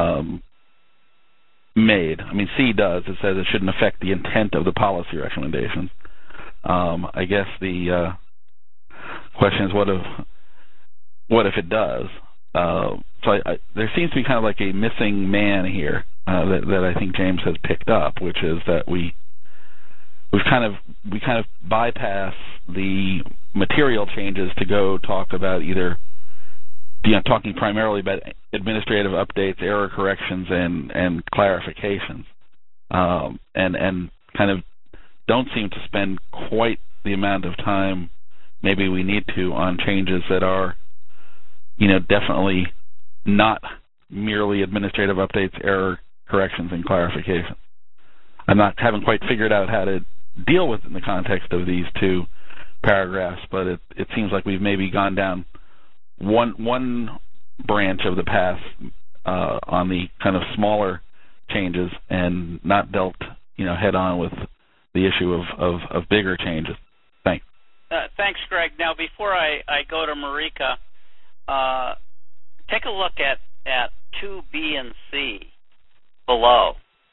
made. C does. It says it shouldn't affect the intent of the policy recommendations. I guess the question is, what if it does? There seems to be kind of like a missing man here that I think James has picked up, which is that we kind of bypass the material changes to go talk about either talking primarily about administrative updates, error corrections, and clarifications, and kind of don't seem to spend quite the amount of time maybe we need to on changes that are, definitely not merely administrative updates, error corrections, and clarifications. Haven't quite figured out how to deal with it in the context of these two paragraphs, but it seems like we've maybe gone down one branch of the path on the kind of smaller changes and not dealt head on with the issue of bigger changes. Thanks. Thanks, Greg. Now, before I go to Marika, take a look at 2B and C below,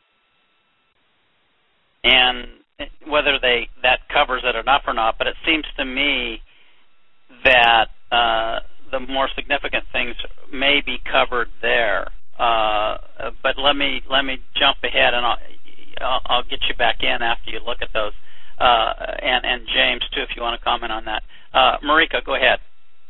and whether that covers it enough or not. But it seems to me that the more significant things may be covered there. But let me jump ahead, and I'll get you back in after you look at those. And James too, if you want to comment on that. Marika, go ahead.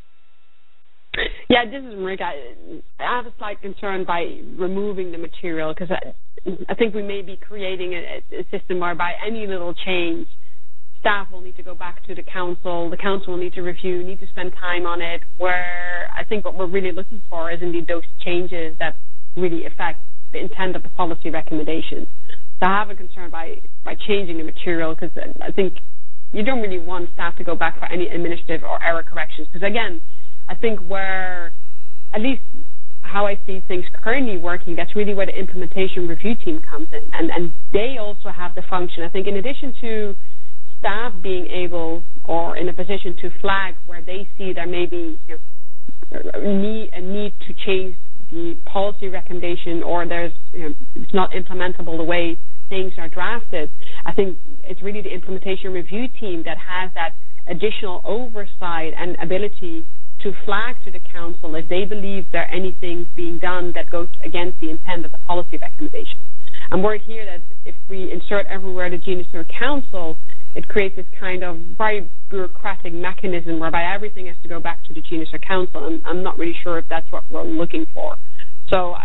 Yeah, this is Marika. I have a slight concern by removing the material, because I think we may be creating a system whereby any little change, staff will need to go back to the council will need to review, need to spend time on it, where I think what we're really looking for is indeed those changes that really affect the intent of the policy recommendations. So I have a concern by changing the material, because I think you don't really want staff to go back for any administrative or error corrections, because again, I think where, at least how I see things currently working, that's really where the implementation review team comes in. And they also have the function, I think, in addition to staff being able or in a position to flag where they see there may be a need to change the policy recommendation, or there's it's not implementable the way things are drafted. I think it's really the implementation review team that has that additional oversight and ability to flag to the council if they believe there are any things being done that goes against the intent of the policy recommendation. I'm worried here that if we insert everywhere the GNSO Council, it creates this kind of very bureaucratic mechanism whereby everything has to go back to the GNSO Council, and I'm not really sure if that's what we're looking for. So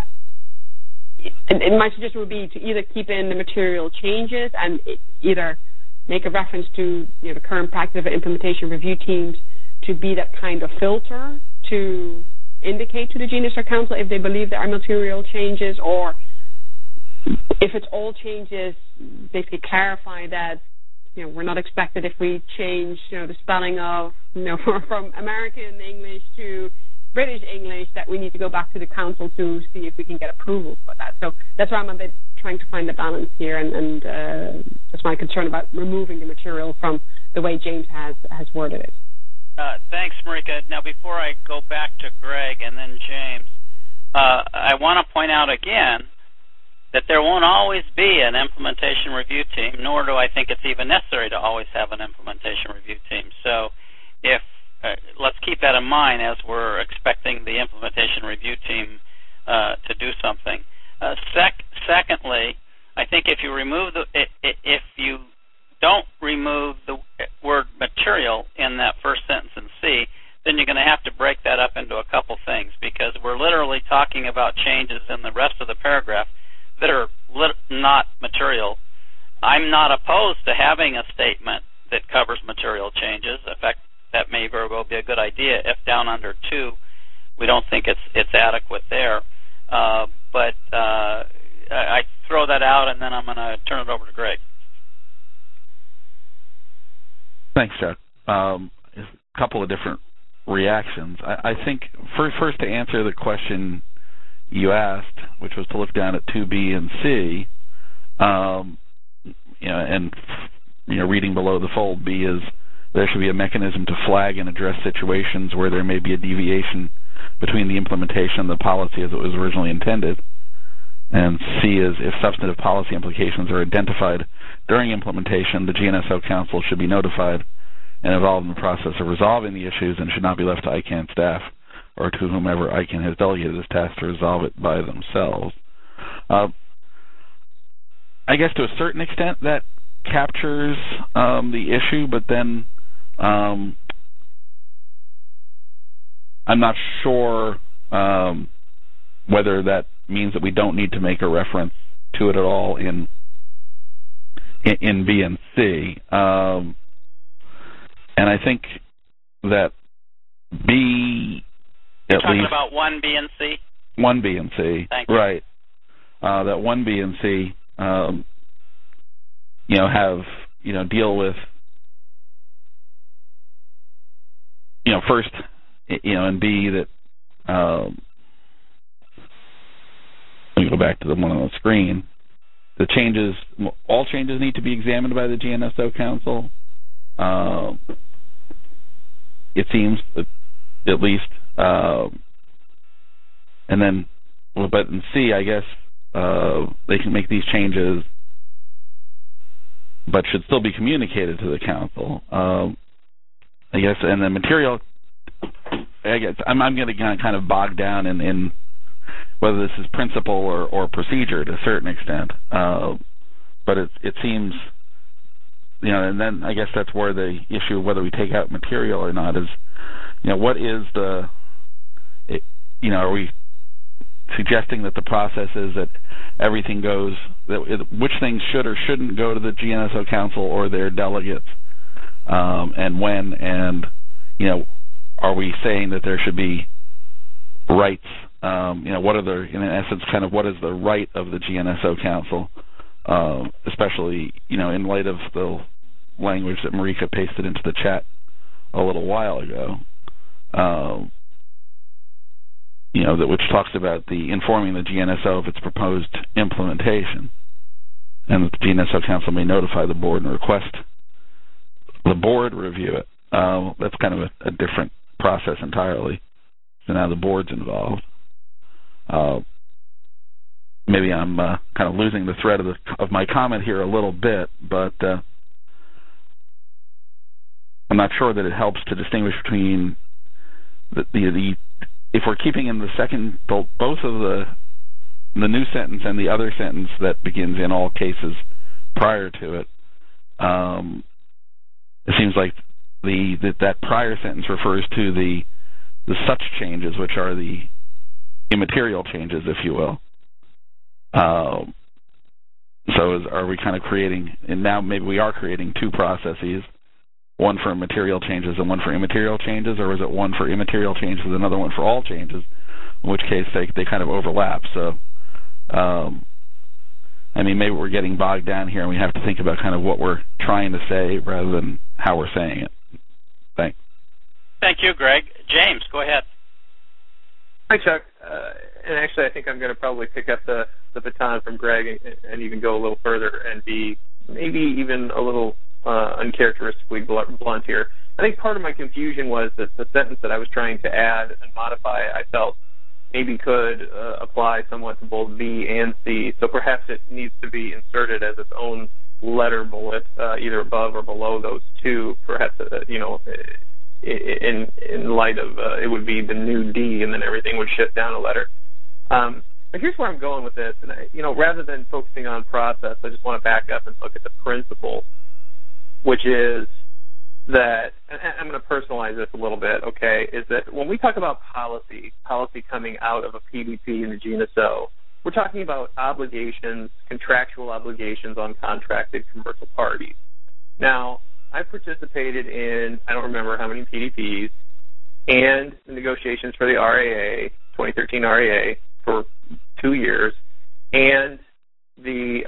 my suggestion would be to either keep in the material changes and either make a reference to the current practice of implementation review teams to be that kind of filter to indicate to the GNSO Council if they believe there are material changes, or if it's all changes, basically clarify that we're not expected if we change the spelling of from American English to British English that we need to go back to the council to see if we can get approval for that. So that's why I'm a bit trying to find the balance here, and that's my concern about removing the material from the way James has worded it. Thanks, Marika. Now, before I go back to Greg and then James, I want to point out again that there won't always be an implementation review team, nor do I think it's even necessary to always have an implementation review team. So let's keep that in mind as we're expecting the implementation review team to do something. Secondly, I think if you don't remove the word material in that first sentence in C, then you're going to have to break that up into a couple things, because we're literally talking about changes in the rest of the paragraph that are not material. I'm not opposed to having a statement that covers material changes. In fact, that may very well be a good idea if down under 2 we don't think it's adequate there. But I throw that out, and then I'm going to turn it over to Greg. Thanks, Chuck. A couple of different reactions. I think first to answer the question you asked, which was to look down at 2B and C, and reading below the fold, B is there should be a mechanism to flag and address situations where there may be a deviation between the implementation of the policy as it was originally intended. And C is if substantive policy implications are identified during implementation, the GNSO Council should be notified and involved in the process of resolving the issues and should not be left to ICANN staff or to whomever ICANN has delegated this task to resolve it by themselves. I guess to a certain extent that captures the issue, but then I'm not sure whether that means that we don't need to make a reference to it at all in B and C. And I think that B, you're talking about 1B and C? 1B and C, Thank you. Right. That 1B and C, have, deal with, first, and B that, let me go back to the one on the screen. All changes need to be examined by the GNSO Council. It seems, at least, and then, but in C, I guess they can make these changes, but should still be communicated to the council. I guess, and the material. I guess I'm going to kind of bog down in whether this is principle or procedure to a certain extent, but it seems. And then I guess that's where the issue of whether we take out material or not is, what is are we suggesting that the process is that everything goes, which things should or shouldn't go to the GNSO Council or their delegates, and when, and, are we saying that there should be rights, what are the, in essence, kind of what is the right of the GNSO Council? Especially, in light of the language that Marika pasted into the chat a little while ago, which talks about the informing the GNSO of its proposed implementation, and that the GNSO Council may notify the board and request the board review it. That's kind of a different process entirely. So now the board's involved. Maybe I'm kind of losing the thread of my comment here a little bit, but I'm not sure that it helps to distinguish between the if we're keeping in the second both of the new sentence and the other sentence that begins in all cases prior to it. It seems like that prior sentence refers to the such changes, which are the immaterial changes, if you will. So are we kind of creating, and now maybe we are creating two processes, one for material changes and one for immaterial changes, or is it one for immaterial changes and another one for all changes, in which case they kind of overlap. So, I mean, maybe we're getting bogged down here and we have to think about kind of what we're trying to say rather than how we're saying it. Thanks. Thank you, Greg. James, go ahead. Hi, Chuck. And actually, I think I'm going to probably pick up the baton from Greg and even go a little further and be maybe even a little uncharacteristically blunt here. I think part of my confusion was that the sentence that I was trying to add and modify, I felt maybe could apply somewhat to both B and C. So perhaps it needs to be inserted as its own letter bullet, either above or below those two. Perhaps, in light of it would be the new D, and then everything would shift down a letter. But here's where I'm going with this, and rather than focusing on process, I just want to back up and look at the principle, which is that, and I'm going to personalize this a little bit, okay, is that when we talk about policy coming out of a PDP and a GNSO, we're talking about obligations, contractual obligations on contracted commercial parties. Now, I participated in, I don't remember how many PDPs, and the negotiations for the RAA, 2013 RAA, for 2 years, and the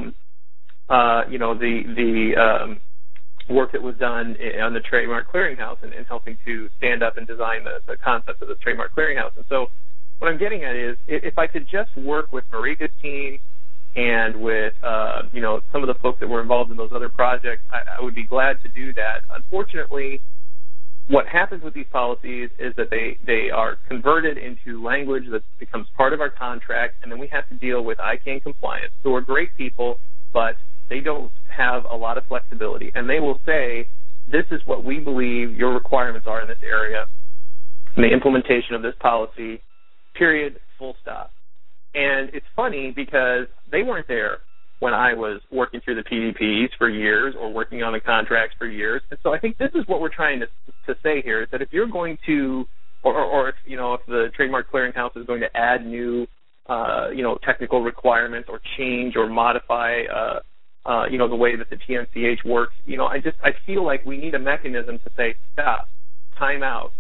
work that was done on the Trademark Clearinghouse and helping to stand up and design the concept of the Trademark Clearinghouse. And so what I'm getting at is if I could just work with Marika's team and with some of the folks that were involved in those other projects, I would be glad to do that. Unfortunately, what happens with these policies is that they are converted into language that becomes part of our contract, and then we have to deal with ICANN compliance, who are great people, but they don't have a lot of flexibility. And they will say, this is what we believe your requirements are in this area, and the implementation of this policy, period, full stop. And it's funny because they weren't there when I was working through the PDPs for years or working on the contracts for years. And so I think this is what we're trying to say here, is that if you're going to, or if the Trademark Clearinghouse is going to add new, technical requirements or change or modify, the way that the TNCH works, I feel like we need a mechanism to say, stop, time out.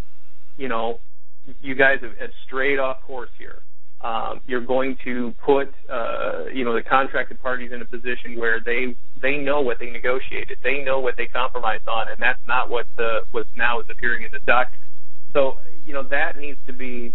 You guys have strayed off course here. You're going to put, the contracted parties in a position where they know what they negotiated, they know what they compromised on, and that's not what now is appearing in the document. So, that needs to be,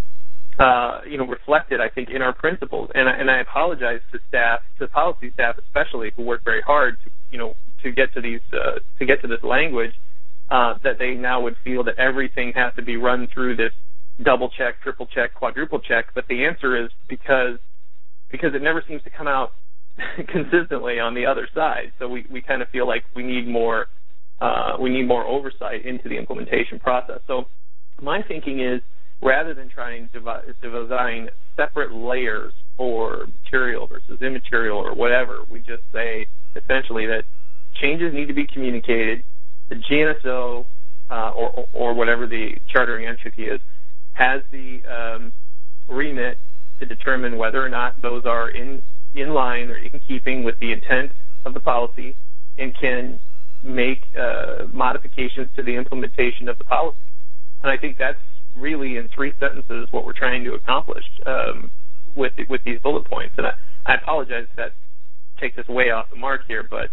reflected, I think, in our principles. And I apologize to staff, to policy staff especially, who work very hard to get to this language, that they now would feel that everything has to be run through this double check, triple check, quadruple check. But the answer is because it never seems to come out consistently on the other side. So we kind of feel like we need more oversight into the implementation process. So my thinking is, rather than trying to design separate layers for material versus immaterial or whatever, we just say essentially that changes need to be communicated. The GNSO or whatever the chartering entity is has the remit to determine whether or not those are in line or in keeping with the intent of the policy, and can make modifications to the implementation of the policy. And I think that's really, in 3 sentences, what we're trying to accomplish with these bullet points. And I apologize if that takes us way off the mark here, but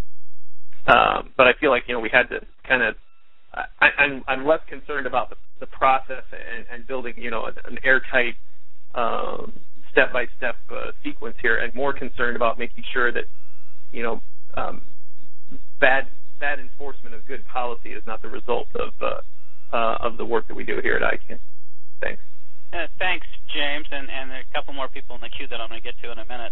I feel like we had to kind of. I'm less concerned about the process and building an airtight step-by-step sequence here, and more concerned about making sure that bad enforcement of good policy is not the result of the work that we do here at ICANN. Thanks. Thanks, James, and there are a couple more people in the queue that I'm going to get to in a minute.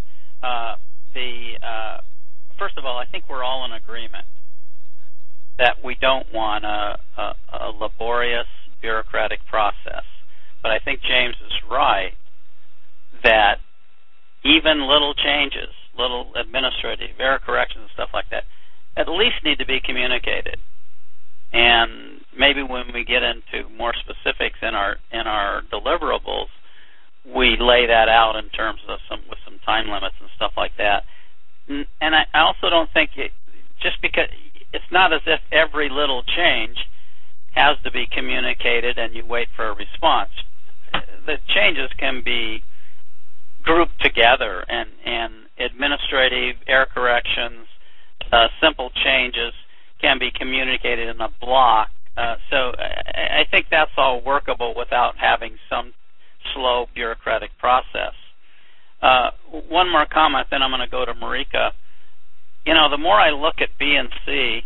First of all, I think we're all in agreement that we don't want a laborious bureaucratic process. But I think James is right that even little changes, little administrative error corrections and stuff like that, at least need to be communicated. And maybe when we get into more specifics in our deliverables, we lay that out in terms of with some time limits and stuff like that. And I also don't think just because it's not as if every little change has to be communicated and you wait for a response. The changes can be grouped together, and administrative error corrections, simple changes can be communicated in a block. So I think that's all workable without having some slow bureaucratic process. One more comment, then I'm going to go to Marika. The more I look at B and C,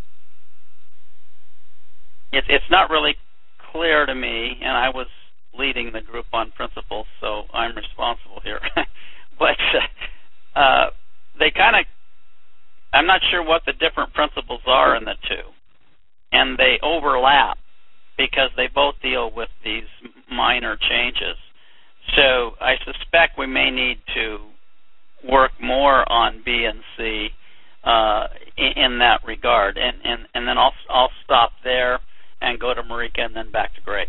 it's not really clear to me, and I was leading the group on principles, so I'm responsible here. But they kind of, I'm not sure what the different principles are in the two, and they overlap because they both deal with these minor changes. So I suspect we may need to work more on B and C in that regard, and then I'll stop there and go to Marika and then back to Greg.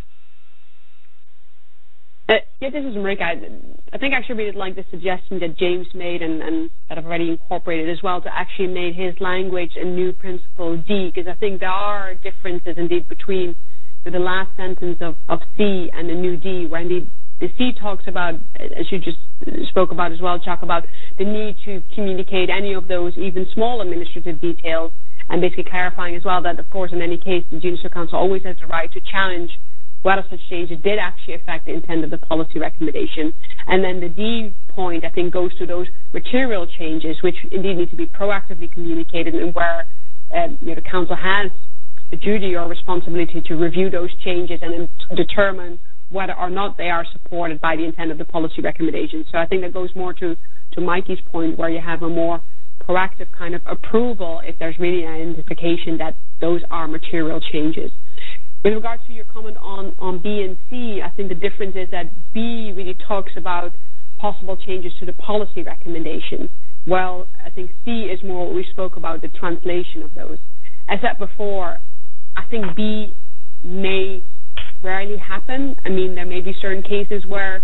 This is Marika. I think I actually really like the suggestion that James made and that I've already incorporated as well, to actually make his language a new principle D, because I think there are differences indeed between the last sentence of C and the new D, where indeed the C talks about, as you just spoke about as well, Chuck, about the need to communicate any of those even small administrative details, and basically clarifying as well that, of course, in any case, the Judicial Council always has the right to challenge whether such changes did actually affect the intent of the policy recommendation. And then the D point, I think, goes to those material changes, which indeed need to be proactively communicated, and where the Council has the duty or responsibility to review those changes and then determine whether or not they are supported by the intent of the policy recommendation. So I think that goes more to Mikey's point, where you have a more proactive kind of approval if there's really an identification that those are material changes. With regards to your comment on B and C, I think the difference is that B really talks about possible changes to the policy recommendations, while I think C is more what we spoke about, the translation of those. As said before, I think B may rarely happen. I mean, there may be certain cases where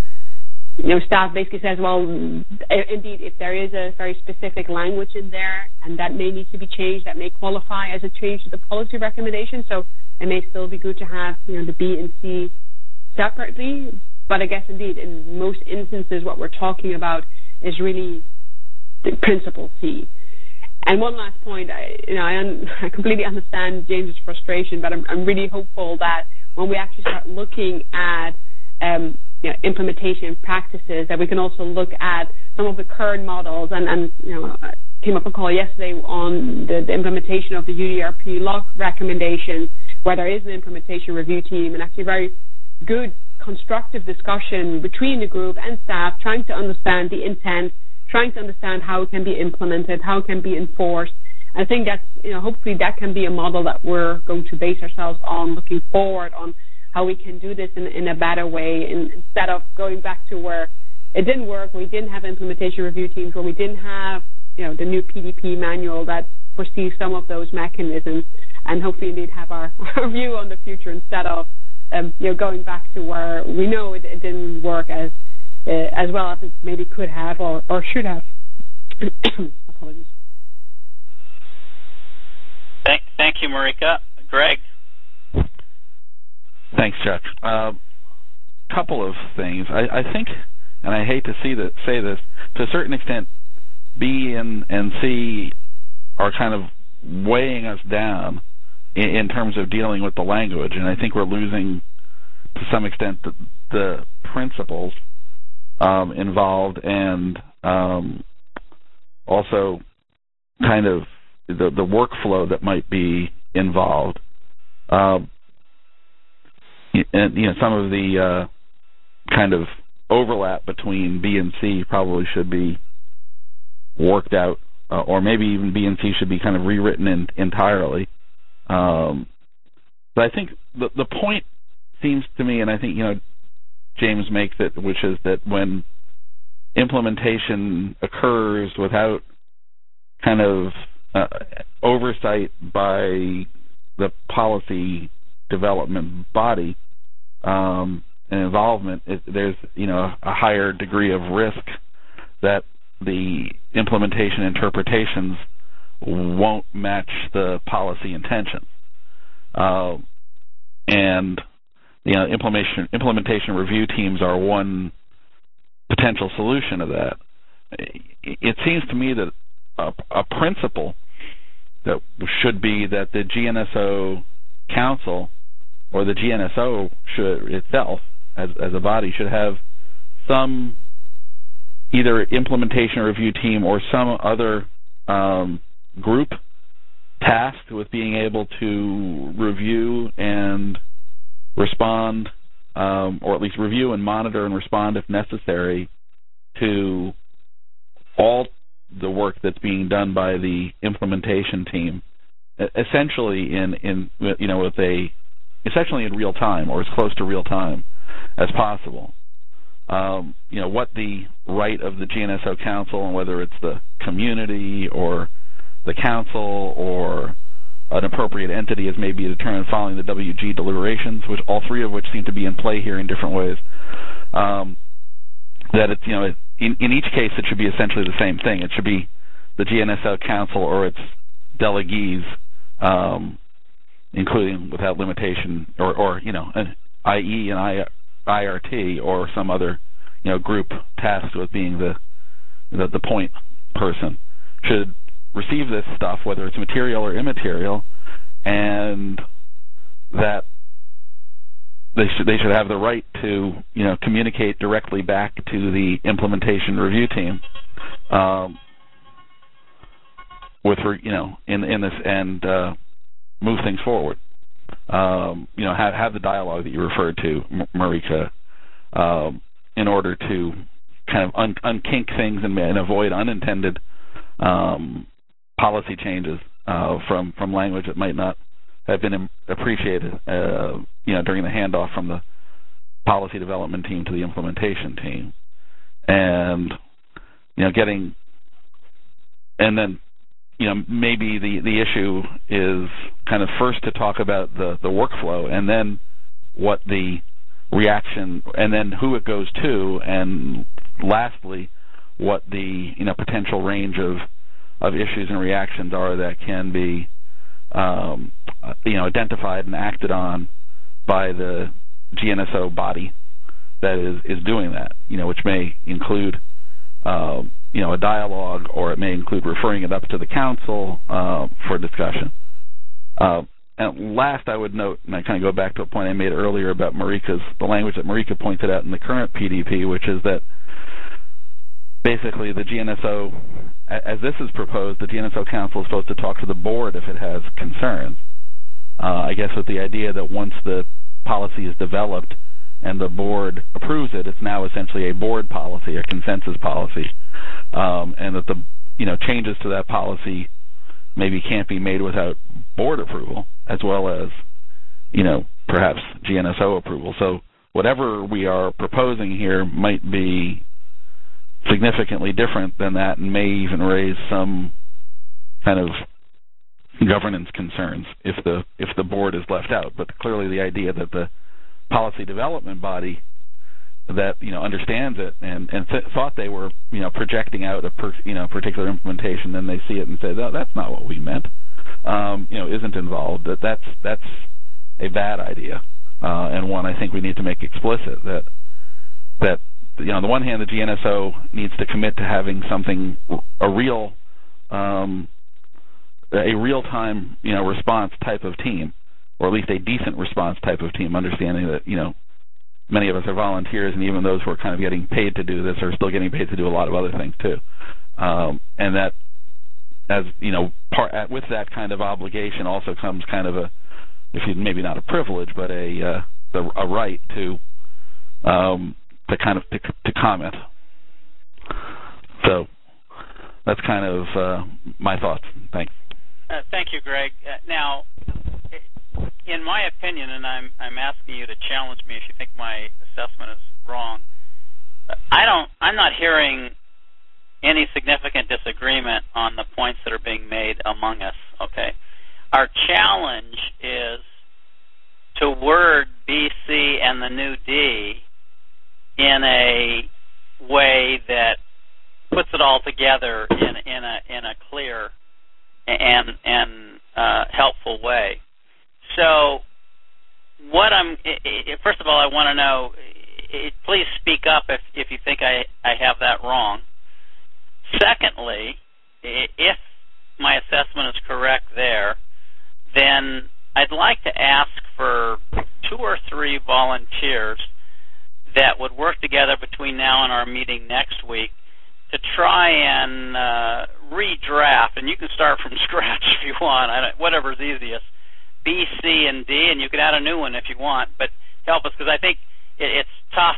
staff basically says, well, indeed, if there is a very specific language in there and that may need to be changed, that may qualify as a change to the policy recommendation. So it may still be good to have the B and C separately. But I guess indeed, in most instances, what we're talking about is really the principle C. And one last point, I completely understand James's frustration, but I'm really hopeful that when we actually start looking at implementation practices, that we can also look at some of the current models. And I came up a call yesterday on the implementation of the UDRP LOC recommendations, where there is an implementation review team, and actually very good constructive discussion between the group and staff, trying to understand the intent, trying to understand how it can be implemented, how it can be enforced. I think that's, hopefully that can be a model that we're going to base ourselves on, looking forward on how we can do this in a better way, instead of going back to where it didn't work, where we didn't have implementation review teams, where we didn't have, the new PDP manual that foresees some of those mechanisms, and hopefully indeed have our view on the future, instead of, going back to where we know it didn't work as well as it maybe could have or should have. Apologies. Thank you, Marika. Greg? Thanks, Chuck. Couple of things. I think, and I hate to say this, to a certain extent, B and C are kind of weighing us down in terms of dealing with the language, and I think we're losing, to some extent, the principles involved, and also kind of the workflow that might be involved. And some of the kind of overlap between B and C probably should be worked out, or maybe even B and C should be kind of rewritten entirely. But I think the point seems to me, and I think James makes it, which is that when implementation occurs without kind of oversight by the policy development body and involvement, there's a higher degree of risk that the implementation interpretations won't match the policy intention. And implementation review teams are one potential solution to that. It seems to me that a principle that should be that the GNSO Council or the GNSO should itself, as a body, should have some either implementation review team or some other group tasked with being able to review and respond, or at least review and monitor and respond if necessary to all the work that's being done by the implementation team, essentially essentially in real time or as close to real time as possible. What the right of the GNSO Council, and whether it's the community or the council or an appropriate entity as may be determined following the WG deliberations, which all three of which seem to be in play here in different ways. That it's in each case it should be essentially the same thing. It should be the GNSO Council or its delegates, including without limitation, or an IE and IRT or some other group tasked with being the point person, should receive this stuff, whether it's material or immaterial, and that they should have the right to communicate directly back to the implementation review team with in this and move things forward. Have the dialogue that you referred to, Marika, in order to kind of unkink things and avoid unintended policy changes from language that might not have been appreciated, during the handoff from the policy development team to the implementation team, and maybe the issue is kind of first to talk about the workflow, and then what the reaction, and then who it goes to, and lastly, what the potential range of issues and reactions are that can be identified and acted on by the GNSO body that is doing that, which may include a dialogue, or it may include referring it up to the council for discussion. And last, I would note, and I kind of go back to a point I made earlier about the language that Marika pointed out in the current PDP, which is that basically the GNSO, as this is proposed, the GNSO Council is supposed to talk to the board if it has concerns. I guess with the idea that once the policy is developed and the board approves it, it's now essentially a board policy, a consensus policy, and that the changes to that policy maybe can't be made without board approval, as well as perhaps GNSO approval. So whatever we are proposing here might be significantly different than that, and may even raise some kind of governance concerns if the board is left out. But clearly, the idea that the policy development body that understands it and thought they were projecting out a particular implementation, then they see it and say, "Oh, that's not what we meant," isn't involved. That's a bad idea, and one I think we need to make explicit that on the one hand, the GNSO needs to commit to having something, a real-time response type of team, or at least a decent response type of team, understanding that many of us are volunteers, and even those who are kind of getting paid to do this are still getting paid to do a lot of other things too, and that, as with that kind of obligation also comes kind of maybe not a privilege, but a right to comment. So that's kind of my thoughts. Thanks. Thank you, Greg. Now, in my opinion, and I'm asking you to challenge me if you think my assessment is wrong, I'm not hearing any significant disagreement on the points that are being made among us. Okay, our challenge is to word B, C, and the new D in a way that puts it all together in a clear and helpful way. So, first of all, I want to know. Please speak up if you think I have that wrong. Secondly, if my assessment is correct there, then I'd like to ask for 2 or 3 volunteers that would work together between now and our meeting next week to try and redraft, and you can start from scratch if you want, whatever's easiest, B, C, and D, and you can add a new one if you want, but help us, because I think it's tough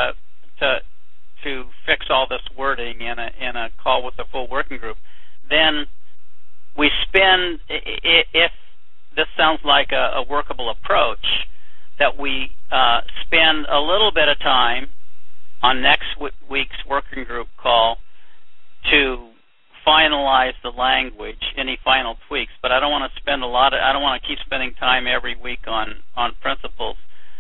to fix all this wording in a call with the full working group. Then we spend, if this sounds like a workable approach, that we spend a little bit of time on next week's working group call to finalize the language, any final tweaks. But I don't want to spend I don't want to keep spending time every week on principles.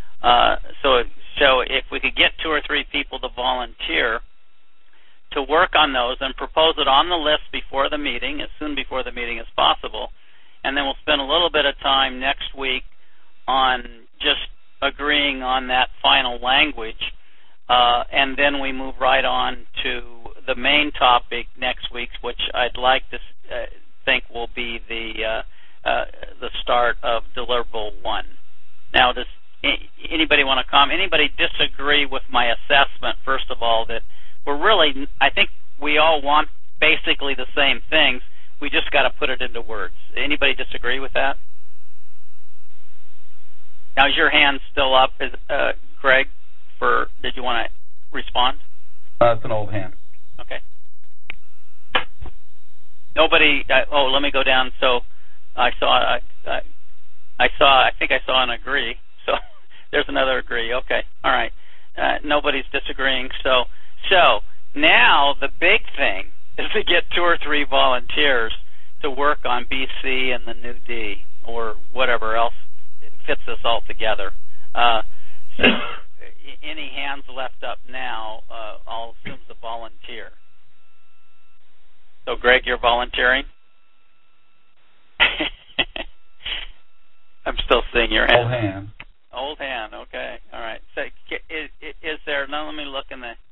So if we could get 2 or 3 people to volunteer to work on those and propose it on the list before the meeting, as soon before the meeting as possible, and then we'll spend a little bit of time next week on just agreeing on that final language, and then we move right on to the main topic next week, which I'd like to think will be the start of deliverable 1. Now, does anybody want to comment? Anybody disagree with my assessment, first of all, that I think we all want basically the same things. We just got to put it into words. Anybody disagree with that? Now, is your hand still up, Greg? Did you want to respond? It's an old hand. Okay. Nobody. Let me go down. So I think I saw an agree. So there's another agree. Okay. All right. Nobody's disagreeing. So now the big thing is to get 2 or 3 volunteers to work on BC and the new D, or whatever else fits this all together. So any hands left up now, I'll assume the volunteer. So, Greg, you're volunteering? I'm still seeing your hand. Old hand. Old hand, okay. All right. So, is there, now let me look in the,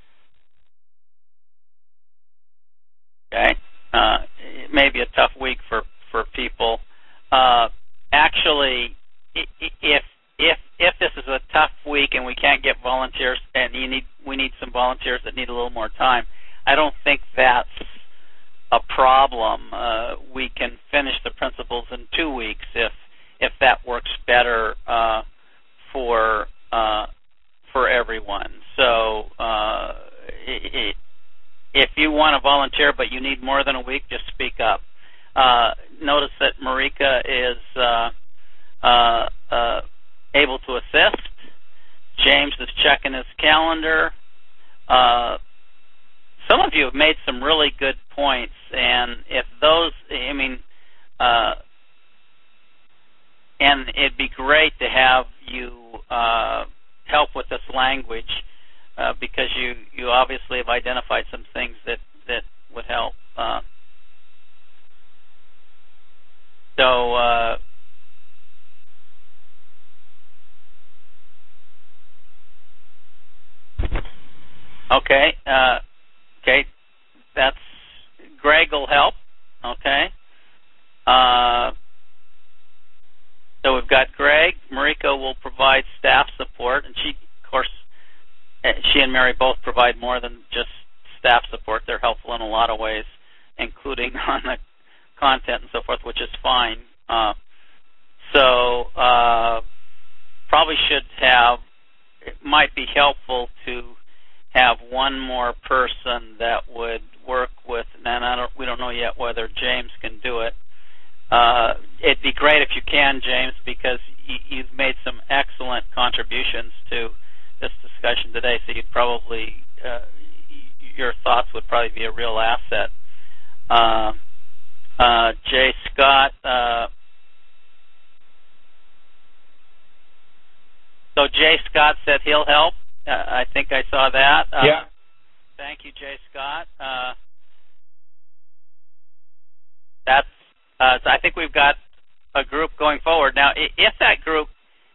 okay. It may be a tough week for people. Actually, if this is a tough week and we can't get volunteers, and we need some volunteers that need a little more time, I don't think that's a problem. We can finish the principles in 2 weeks if that works better for everyone. So if you want to volunteer but you need more than a week, just speak up. Notice that Marika is able to assist. James is checking his calendar. Some of you have made some really good points, and if those, and it'd be great to have you help with this language because you obviously have identified some things that would help. Okay. Okay. That's Greg will help. Okay. So we've got Greg. Marika will provide staff support, and she and Mary both provide more than just staff support. They're helpful in a lot of ways, including on the content and so forth, which is fine. Probably should have. It might be helpful to have one more person that would work with, and we don't know yet whether James can do it. It'd be great if you can, James, because you've made some excellent contributions to this discussion today, so you'd probably, your thoughts would probably be a real asset. Jay Scott, so Jay Scott said he'll help. I think I saw that. Yeah. Thank you, Jay Scott. That's So I think we've got a group going forward. Now, if that group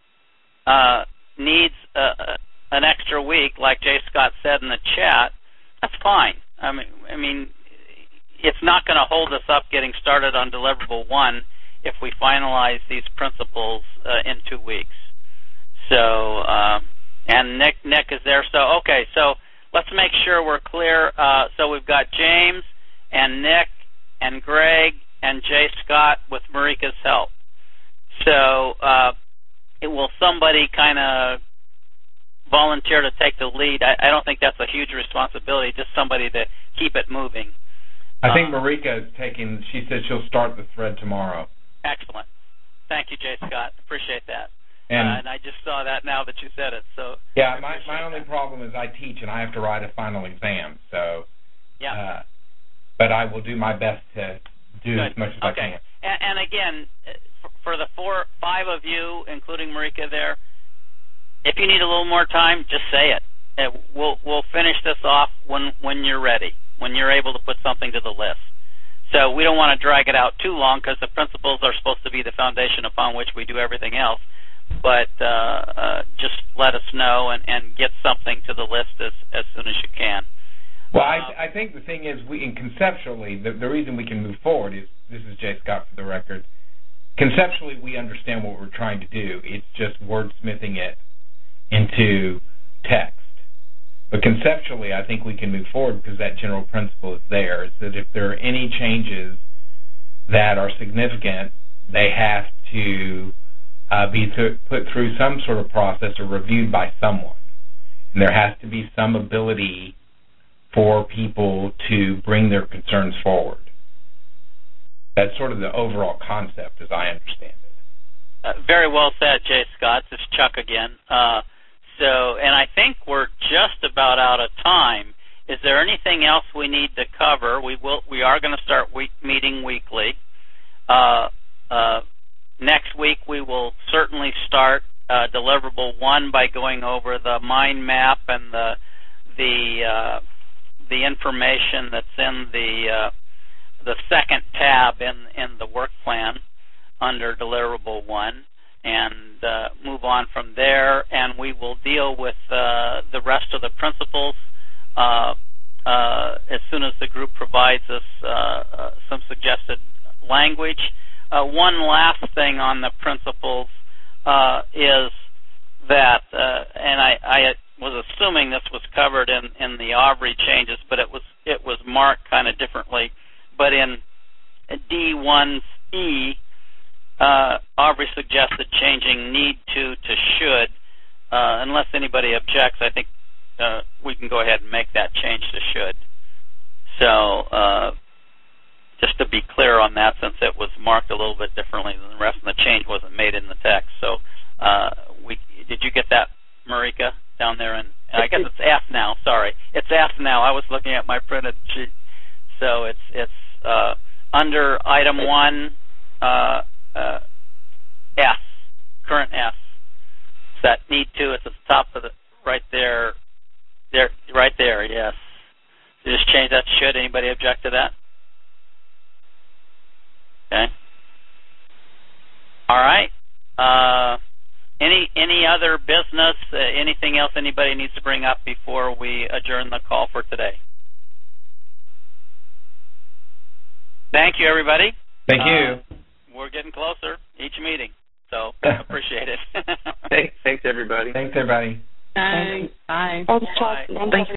needs an extra week, like Jay Scott said in the chat, that's fine. I mean, it's not going to hold us up getting started on deliverable 1 if we finalize these principles in 2 weeks. So, and Nick is there. So, okay, so let's make sure we're clear. So we've got James and Nick and Greg and Jay Scott with Marika's help. So will somebody kind of volunteer to take the lead? I don't think that's a huge responsibility, just somebody to keep it moving. I think Marika is taking, she said she'll start the thread tomorrow. Excellent. Thank you, Jay Scott. Appreciate that. And I just saw that now that you said it. So yeah, my only problem is I teach and I have to write a final exam. So yeah. But I will do my best to do as much as I can. And again, for the 5 of you, including Marika there, if you need a little more time, just say it. We'll finish this off when you're ready, when you're able to put something to the list. So we don't want to drag it out too long because the principles are supposed to be the foundation upon which we do everything else. But just let us know and get something to the list as soon as you can. Well, I think the thing is, conceptually, the reason we can move forward is, this is Jay Scott for the record, conceptually we understand what we're trying to do. It's just wordsmithing it into text. But conceptually, I think we can move forward because that general principle is there, is that if there are any changes that are significant, they have to be put through some sort of process or reviewed by someone. And there has to be some ability for people to bring their concerns forward. That's sort of the overall concept as I understand it. Very well said, Jay Scott. This is Chuck again. And I think we're just about out of time. Is there anything else we need to cover? We are going to start meeting weekly. Next week we will certainly start deliverable 1 by going over the mind map and the information that's in the second tab in the work plan under deliverable 1, and move on from there. And we will deal with the rest of the principles as soon as the group provides us some suggested language. One last thing on the principles is that, and I was assuming this was covered in the Aubrey changes, but it was marked kind of differently. But in D1E, Aubrey suggested changing need to should. Unless anybody objects, I think we can go ahead and make that change to should. So just to be clear on that, since it was marked a little bit differently than the rest, and the change wasn't made in the text. So did you get that, Marika, down there? And I guess it's F now. Sorry, it's F now. I was looking at my printed sheet. So it's under item 1, F, current F. It's that need to. It's at the top of the right there. Right there. Yes. So just change that to should. Anybody object to that? Okay. All right. Any other business? Anything else anybody needs to bring up before we adjourn the call for today? Thank you, everybody. Thank you. We're getting closer each meeting, so appreciate it. Thanks, everybody. Thanks, everybody. Thanks. Bye. Thanks, Chuck. Bye.